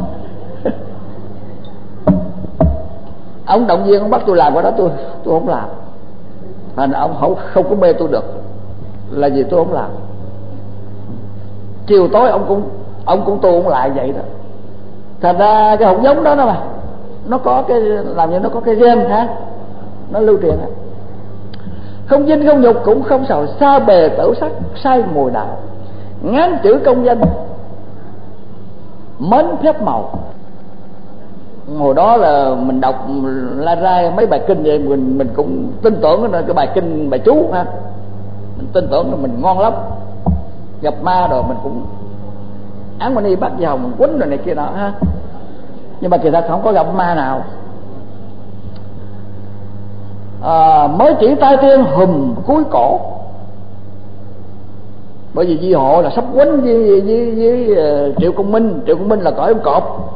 Ông động viên ông bắt tôi làm cái đó, tôi tôi không làm. Thành ông không không có mê tôi được là gì tôi không làm. Chiều tối ông cũng ông cũng tu cũng lại vậy đó. Thành ra cái hột giống đó đó mà nó có cái làm như nó có cái gen ha, nó lưu truyền. Không dinh không nhục cũng không sầu, xa bề tử sắc, say mùi đạo, ngán chữ công danh, mến phép màu. Hồi đó là mình đọc la ra mấy bài kinh vậy, mình mình cũng tin tưởng cái bài kinh bài chú ha, mình tin tưởng là mình ngon lắm. Gặp ma rồi mình cũng án mani bắt vào mình quýnh rồi này kia nọ ha. nhưng mà kỳ thật không có gặp ma nào. À, mới chỉ tay tiên hùm cuối cổ, bởi vì Di Hộ là sắp quánh với, với, với uh, Triệu Công Minh. Triệu Công Minh là cõi ông cọp,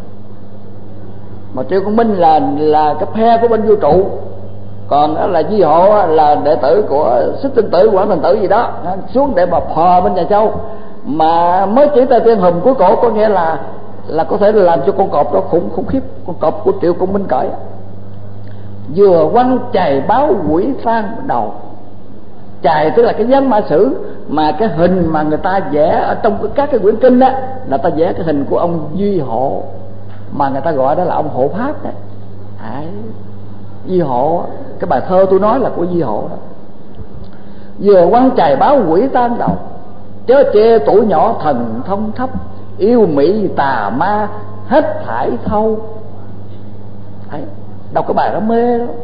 mà Triệu Công Minh là là cái phe của bên vũ trụ, còn đó là Di Hộ là đệ tử của Xích Tinh Tử, Quảng Thành Tử gì đó, xuống để mà phò bên nhà Châu. Mà mới chỉ tay tiên hùm cuối cổ có nghĩa là là có thể làm cho con cọp đó khủng khủng khiếp, con cọp của Triệu Công Minh cởi. Vừa quăng chày báo quỷ sang đầu. Chày tức là cái dáng ma sử, mà cái hình mà người ta vẽ ở trong các cái quyển kinh đó là ta vẽ cái hình của ông Duy Hộ, mà người ta gọi đó là ông hộ pháp đấy. Đấy, Duy Hộ, cái bài thơ tôi nói là của Duy Hộ đó. Vừa quăng chày báo quỷ tan đầu, chớ chê tuổi nhỏ thần thông thấp, yêu mỹ tà ma hết thải thâu. Đấy, đọc cái bài đó mê đó,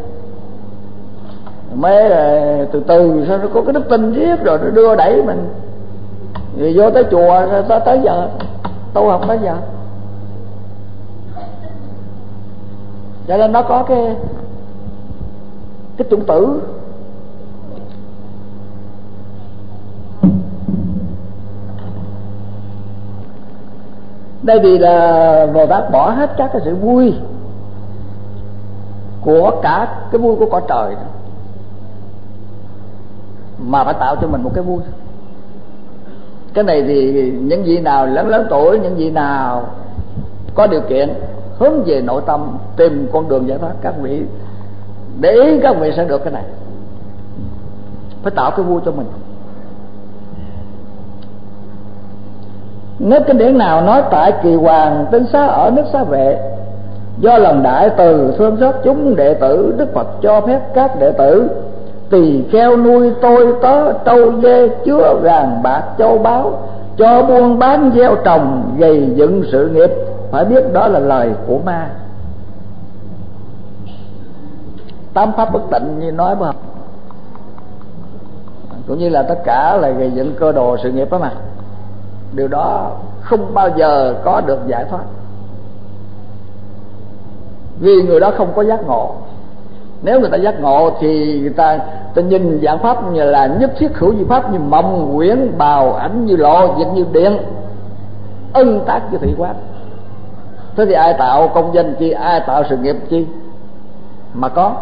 mê là từ từ sao nó có cái đức tin riết rồi nó đưa đẩy mình rồi vô tới chùa tới, tới giờ tu học tới giờ. Cho nên nó có cái cái chủng tử. Đây vì là Bồ Tát bỏ hết các cái sự vui của cả cái vui của cõi trời mà phải tạo cho mình một cái vui. Cái này thì những vị nào lớn lớn tuổi, những vị nào có điều kiện hướng về nội tâm tìm con đường giải thoát, các vị để ý các vị sẽ được cái này. Phải tạo cái vui cho mình. Nếu kinh điển nào nói tại Kỳ Hoàng Tinh Xá ở nước Xá Vệ, do lòng đại từ thương xót chúng đệ tử, Đức Phật cho phép các đệ tử tỳ kheo nuôi tôi tớ trâu dê chứa vàng bạc châu báu, cho buôn bán gieo trồng gầy dựng sự nghiệp. Phải biết đó là lời của ma. Tám pháp bất tịnh như nói phải không? Cũng như là tất cả là gầy dựng cơ đồ sự nghiệp đó mà. Điều đó không bao giờ có được giải thoát, vì người đó không có giác ngộ. Nếu người ta giác ngộ thì người ta, ta nhìn dạng pháp như là nhất thiết hữu di pháp, như mộng quyển bào ảnh, như lộ việc như điện, ân tác như thị quán. Thế thì ai tạo công danh chi, ai tạo sự nghiệp chi mà có.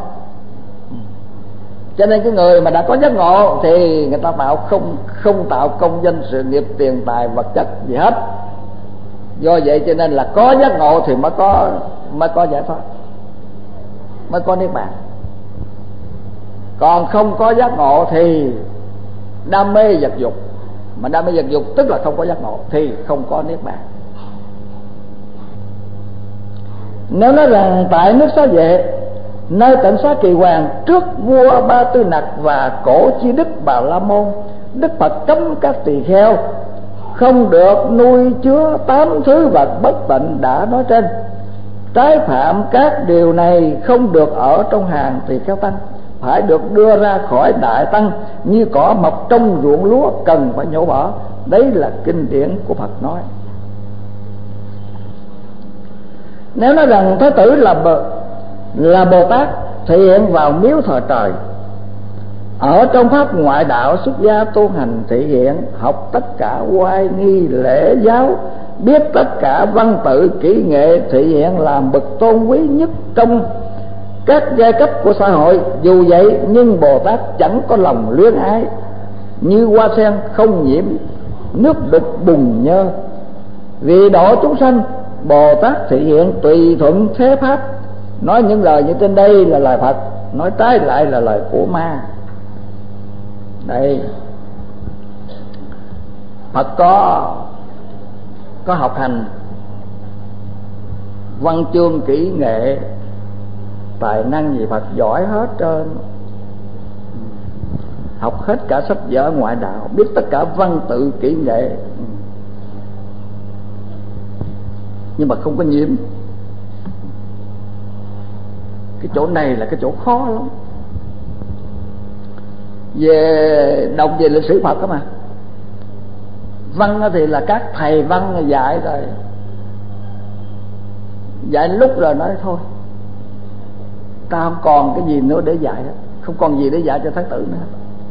Cho nên cái người mà đã có giác ngộ thì người ta tạo không không tạo công danh sự nghiệp tiền tài vật chất gì hết. Do vậy cho nên là có giác ngộ thì mới có mới có giải thoát, mới có niết bàn. Còn không có giác ngộ thì đam mê vật dục, mà đam mê vật dục tức là không có giác ngộ thì không có niết bàn. Nếu nói rằng tại nước Xá Vệ, nơi tịnh xá Kỳ Hoàng, trước vua Ba Tư Nặc và cổ chi Đức Bà La Môn, Đức Phật cấm các tỳ kheo không được nuôi chứa tám thứ vật bất tịnh đã nói trên. Trái phạm các điều này không được ở trong hàng tỳ kheo tăng, phải được đưa ra khỏi đại tăng, như cỏ mọc trong ruộng lúa cần phải nhổ bỏ. Đấy là kinh điển của Phật nói. Nếu nói rằng Thái tử là bờ, là Bồ Tát thể hiện vào miếu thờ trời, ở trong pháp ngoại đạo xuất gia tu hành thể hiện, học tất cả oai nghi lễ giáo, biết tất cả văn tự kỹ nghệ, thể hiện làm bậc tôn quý nhất trong các giai cấp của xã hội. Dù vậy nhưng Bồ Tát chẳng có lòng luyến ái, như hoa sen không nhiễm nước đục bùn nhơ. Vì độ chúng sanh, Bồ Tát thể hiện tùy thuận thế pháp. Nói những lời như trên đây là lời Phật, nói trái lại là lời của ma. Đây, Phật có có học hành văn chương kỹ nghệ, tài năng gì Phật giỏi hết trơn, học hết cả sách vở ngoại đạo, biết tất cả văn tự kỹ nghệ, nhưng mà không có nhiễm. Cái chỗ này là cái chỗ khó lắm. Về đọc về lịch sử Phật đó mà, văn thì là các thầy văn dạy rồi, Dạy lúc rồi nói thôi, ta không còn cái gì nữa để dạy đó, không còn gì để dạy cho thái tử nữa.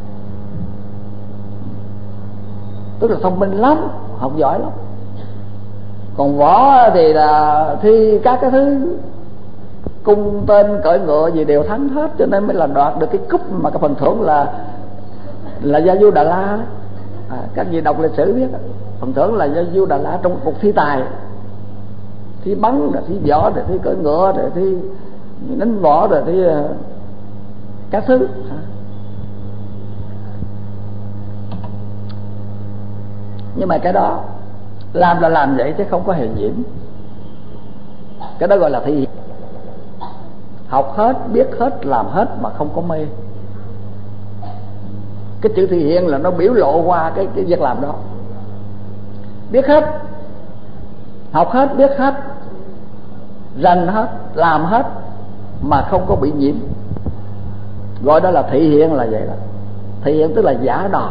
Tức là thông minh lắm, học giỏi lắm. Còn võ thì là thi các cái thứ cung tên cởi ngựa gì đều thắng hết, cho nên mới là đoạt được cái cúp mà cái phần thưởng là là Gia Du Đà La. À, các vị đọc lịch sử biết đó. Phần thưởng là Gia Du Đà La trong cuộc thi tài, thi bắn rồi thi võ rồi thi cởi ngựa rồi thi đánh võ rồi thi uh, các thứ. Nhưng mà cái đó làm là làm vậy chứ không có hề nhiễm. Cái đó gọi là thi. Học hết, biết hết, làm hết mà không có mê. Cái chữ thể hiện là nó biểu lộ qua cái, cái việc làm đó. Biết hết, học hết, biết hết, rành hết, làm hết mà không có bị nhiễm, gọi đó là thị hiện. Là vậy đó. Thị hiện tức là giả đò.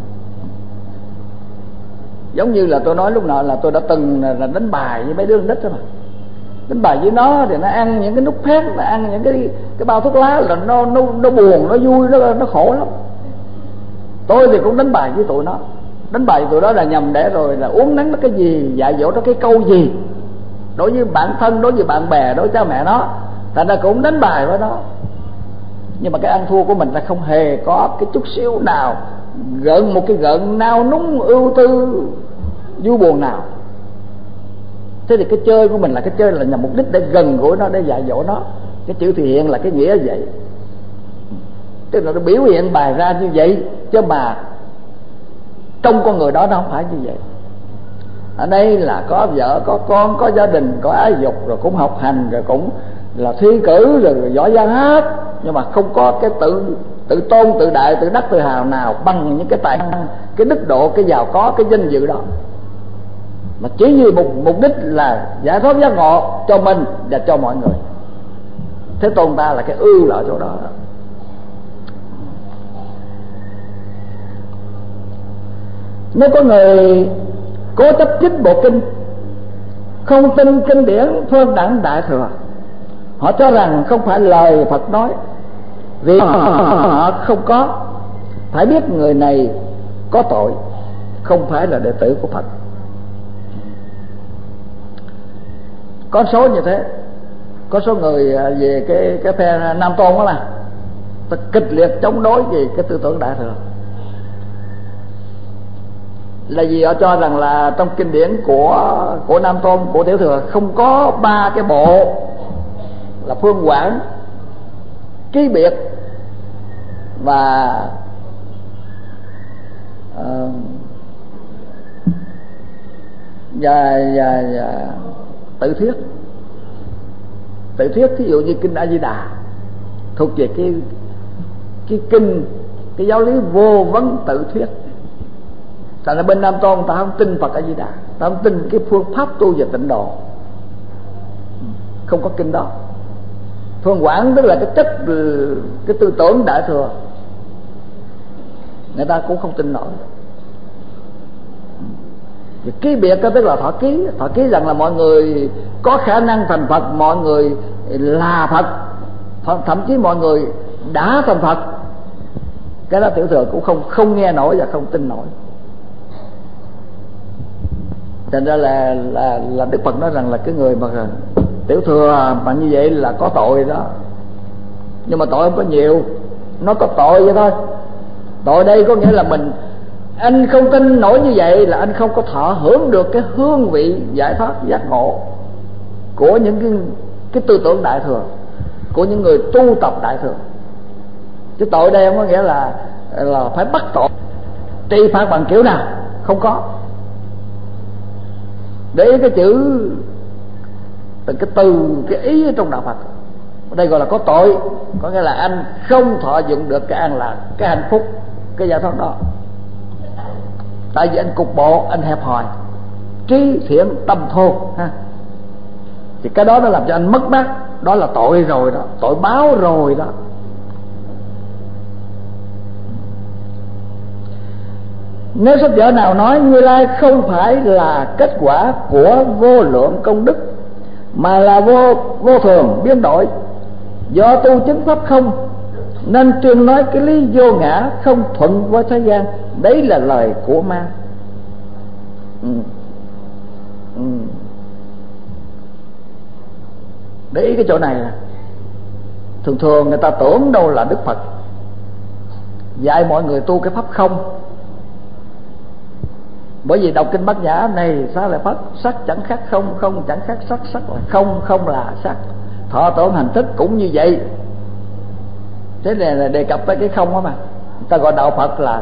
Giống như là tôi nói lúc nào là tôi đã từng là đánh bài với mấy đứa con nít đó mà. Đánh bài với nó thì nó ăn những cái nút phét, nó ăn những cái cái bao thuốc lá là nó nó nó buồn, nó vui, nó nó khổ lắm. Tôi thì cũng đánh bài với tụi nó. Đánh bài với tụi đó là nhằm để rồi là uốn nắn nó cái gì, dạy dỗ nó cái câu gì, đối với bạn thân, đối với bạn bè, đối với cha mẹ nó. Thành ra cũng đánh bài với nó. Nhưng mà cái ăn thua của mình là không hề có cái chút xíu nào gợn một cái gợn nao núng ưu tư vui buồn nào. Thế thì cái chơi của mình là cái chơi là nhằm mục đích để gần gũi nó, để dạy dỗ nó. Cái chữ thể hiện là cái nghĩa vậy. Tức là nó biểu hiện bài ra như vậy, chứ mà trong con người đó nó không phải như vậy. Ở đây là có vợ, có con, có gia đình, có ái dục, rồi cũng học hành, rồi cũng là thi cử, rồi, rồi giỏi giang hết. Nhưng mà không có cái tự tự tôn, tự đại, tự đắc, tự hào nào bằng những cái tài năng, cái đức độ, cái giàu có, cái danh dự đó. Mà chỉ vì một mục đích là giải thoát giác ngộ cho mình và cho mọi người. Thế Tôn ta là cái ưu là ở chỗ đó. Nếu có người cố chấp trích bộ kinh, không tin kinh điển phương đẳng đại thừa, họ cho rằng không phải lời Phật nói, vì họ, họ không có. Phải biết người này có tội, không phải là đệ tử của Phật. Có số như thế. Có số người về cái cái phe Nam Tôn đó là ta kịch liệt chống đối về cái tư tưởng đại thừa. Là vì họ cho rằng là trong kinh điển của của Nam Tôn, của Tiểu Thừa không có ba cái bộ là Phương Quảng, Ký Biệt và uh, và, và, và Tự Thuyết. Tự Thuyết thí dụ như kinh A Di Đà thuộc về cái cái kinh, cái giáo lý vô vấn Tự Thuyết. Thành ra bên Nam Tôn ta không tin Phật A Di Đà, ta không tin cái phương pháp tu về tịnh độ, không có kinh đó. Phương Quảng tức là cái chất, cái tư tưởng đại thừa, người ta cũng không tin nổi. Ký Biệt đó tức là thọ ký, thọ ký rằng là mọi người có khả năng thành Phật, mọi người là Phật, thậm chí mọi người đã thành Phật. Cái đó Tiểu Thừa cũng không không nghe nổi và không tin nổi. Thành ra là là là Đức Phật nói rằng là cái người mà Tiểu Thừa mà như vậy là có tội đó. Nhưng mà tội không có nhiều, nó có tội vậy thôi. Tội đây có nghĩa là mình, anh không tin nổi như vậy là anh không có thọ hưởng được cái hương vị giải thoát giác ngộ của những cái, cái tư tưởng đại thừa, của những người tu tập đại thừa. Chứ tội đây không có nghĩa là là phải bắt tội, trị phạt bằng kiểu nào, không có. Để ý cái chữ, cái từ, cái ý ở trong đạo Phật. Ở đây gọi là có tội, có nghĩa là anh không thọ dụng được cái an lạc, cái hạnh phúc, cái giải thoát đó. Tại vì anh cục bộ, anh hẹp hòi, trí thiện tâm thô ha. Thì cái đó nó làm cho anh mất mát. Đó là tội rồi đó, tội báo rồi đó. Nếu sách vở nào nói Như Lai không phải là kết quả của vô lượng công đức, mà là vô vô thường biến đổi. Do tu chứng pháp không nên tuyên nói cái lý vô ngã không thuận với thế gian. Đấy là lời của ma. ừ. Ừ. Để ý cái chỗ này nè. Thường thường người ta tưởng đâu là Đức Phật dạy mọi người tu cái pháp không. Bởi vì đọc kinh Bát Nhã này sao lại Phật sắc chẳng khác không, không chẳng khác sắc, sắc là không, không là sắc. Thọ tưởng hành thức cũng như vậy. Thế này là đề cập tới cái không đó mà. Người ta gọi đạo Phật là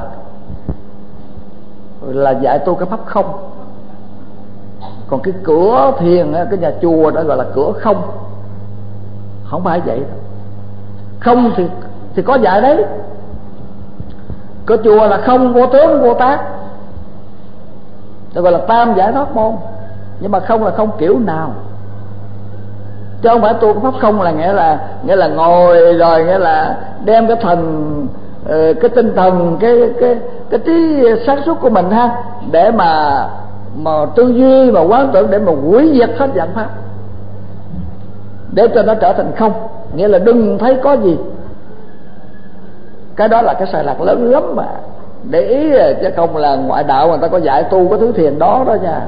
là dạy tu cái pháp không. Còn cái cửa thiền, cái nhà chùa đó gọi là cửa không. Không phải vậy. Không thì thì có dạy đấy. Cửa chùa là không vô tướng vô tác, đó gọi là tam giải thoát môn. Nhưng mà không là không kiểu nào, chứ không phải tu cái pháp không là nghĩa là nghĩa là ngồi rồi nghĩa là đem cái thần cái tinh thần cái cái cái trí sáng suốt của mình ha để mà mà tư duy mà quán tưởng để mà hủy diệt hết vạn pháp, để cho nó trở thành không, nghĩa là đừng thấy có gì. Cái đó là cái sai lạc lớn lắm mà. Để ý chứ không là ngoại đạo người ta có dạy tu cái thứ thiền đó đó nha.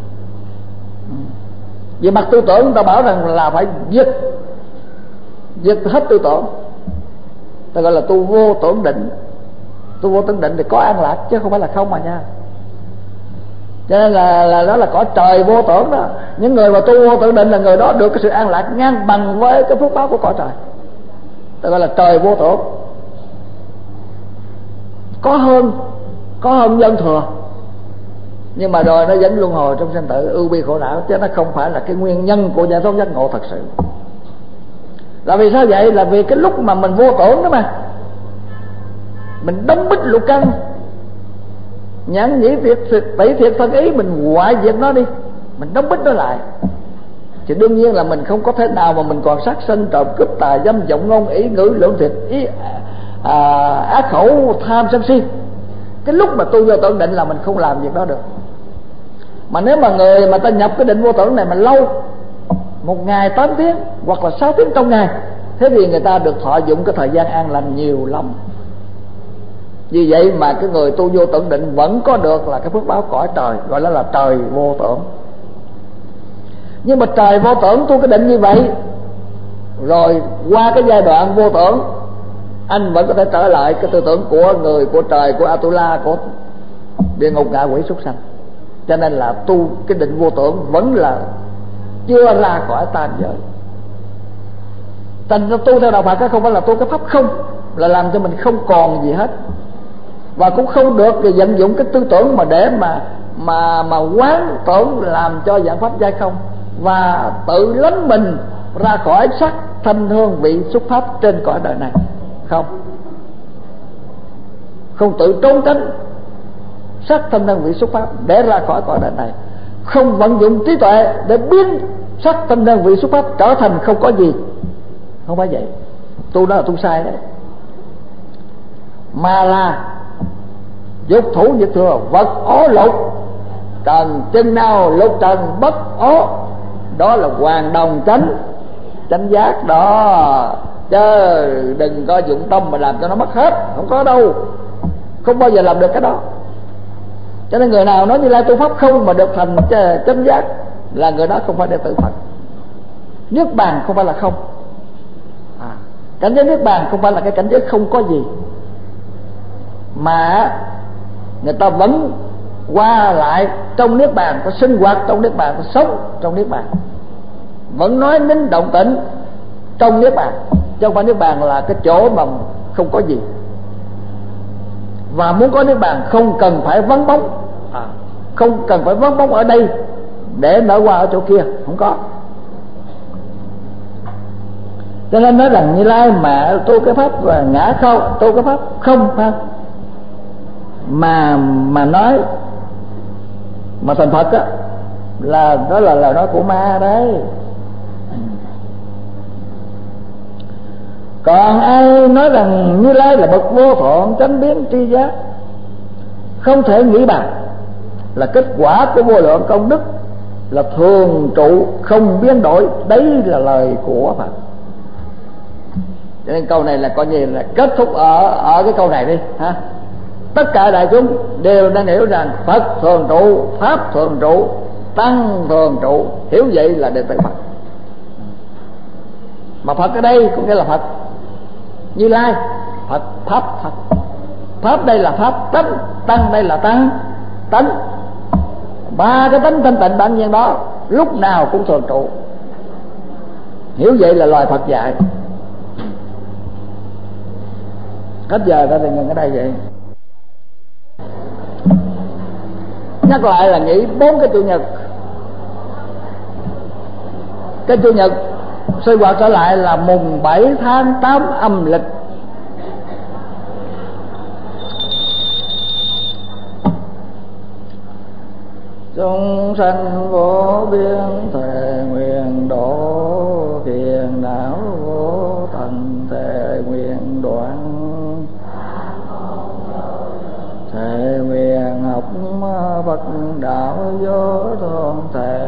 Về mặt tư tưởng người ta bảo rằng là phải diệt diệt hết tư tưởng, ta gọi là tu vô tưởng định. Tu vô tưởng định thì có an lạc chứ không phải là không mà nha. Cho nên là, là đó là cõi trời vô tưởng đó. Những người mà tu vô tưởng định là người đó được cái sự an lạc ngang bằng với cái phước báo của cõi trời, ta gọi là trời vô tưởng. Có hơn có hơn dân thừa, nhưng mà rồi nó vẫn luân hồi trong sanh tử ưu bi khổ não, chứ nó không phải là cái nguyên nhân của giải thoát giác ngộ thật sự. Là vì sao vậy? Là vì cái lúc mà mình vô tưởng đó mà, mình đóng bích lục căn, nhãn nhĩ thiệt tỷ thiệt thân ý, mình hoại diệt nó đi, mình đóng bích nó lại. Thì đương nhiên là mình không có thể nào mà mình còn sát sanh trộm cướp tà dâm vọng ngôn ý ngữ lưỡng thiệt ý à, ác khẩu tham sân si. Cái lúc mà tu vô tưởng định là mình không làm việc đó được. Mà nếu mà người mà ta nhập cái định vô tưởng này mà lâu, một ngày tám tiếng hoặc là sáu tiếng trong ngày, thế thì người ta được thọ dụng cái thời gian an lành nhiều lắm. Vì vậy mà cái người tu vô tưởng định vẫn có được là cái phước báo cõi trời, gọi là là trời vô tưởng. Nhưng mà trời vô tưởng tu cái định như vậy, rồi qua cái giai đoạn vô tưởng, anh vẫn có thể trở lại cái tư tưởng của người, của trời, của Atula, của địa ngục ngạ quỷ súc sanh. Cho nên là tu cái định vô tưởng vẫn là chưa ra khỏi tam giới. Thành ra tu theo đạo Phật đó không phải là tu cái pháp không, là làm cho mình không còn gì hết, và cũng không được thì vận dụng cái tư tưởng mà để mà mà mà quán tưởng làm cho vạn pháp giai không, và tự lánh mình ra khỏi sắc thanh hương vị xúc pháp trên cõi đời này. Không, không tự trốn tránh sắc thanh hương vị xúc pháp để ra khỏi cõi đời này, không vận dụng trí tuệ để biến sắc thanh hương vị xúc pháp trở thành không có gì. Không phải vậy, tu đó là tu sai đấy. Mà là dục thủ diệt thừa, vật ố lục trần chân nào lục trần bất ố, đó là hoàn đồng chánh chánh giác đó. Chứ đừng có dụng tâm mà làm cho nó mất hết, không có đâu, không bao giờ làm được cái đó. Cho nên người nào nói Như Lai tu pháp không mà được thành chánh giác là người đó không phải đệ tử Phật. Niết bàn không phải là không, à, cảnh giới niết bàn không phải là cái cảnh giới không có gì, mà người ta vẫn qua lại trong niết bàn, có sinh hoạt trong niết bàn, có sống trong niết bàn, vẫn nói nín động tĩnh trong niết bàn, chứ không phải niết bàn là cái chỗ mà không có gì. Và muốn có niết bàn không cần phải vắng bóng, à, không cần phải vắng bóng ở đây để nở hoa ở chỗ kia, không có. Cho nên nói rằng Như Lai mà tu cái pháp và ngã không, tu cái pháp không phải mà mà nói mà thành Phật á, là đó là lời nói của ma đấy. Còn ai nói rằng Như Lai là bậc vô thượng chánh biến tri giác, không thể nghĩ bằng, là kết quả của vô lượng công đức là thường trụ không biến đổi. Đấy là lời của Phật. Cho nên câu này là coi như là kết thúc ở ở cái câu này đi ha. Tất cả đại chúng đều đang hiểu rằng Phật thường trụ, Pháp thường trụ, Tăng thường trụ. Hiểu vậy là đệ tử Phật. Mà Phật ở đây cũng nghĩa là Phật Như Lai, Phật Pháp Phật. Pháp đây là Pháp tánh, Tăng đây là Tăng tánh. Ba cái tánh thanh tịnh bản nhiên đó lúc nào cũng thường trụ. Hiểu vậy là lời Phật dạy. Hết giờ ta thì ngừng ở đây vậy. Nhắc lại là nghỉ bốn cái chủ nhật. Cái chủ nhật sinh hoạt trở lại là mùng bảy tháng tám âm lịch. Chúng sanh vô biên thề nguyện độ, phiền não vô tận thề nguyện đoạn. Thề nguyện học Phật đạo vô thôn, thề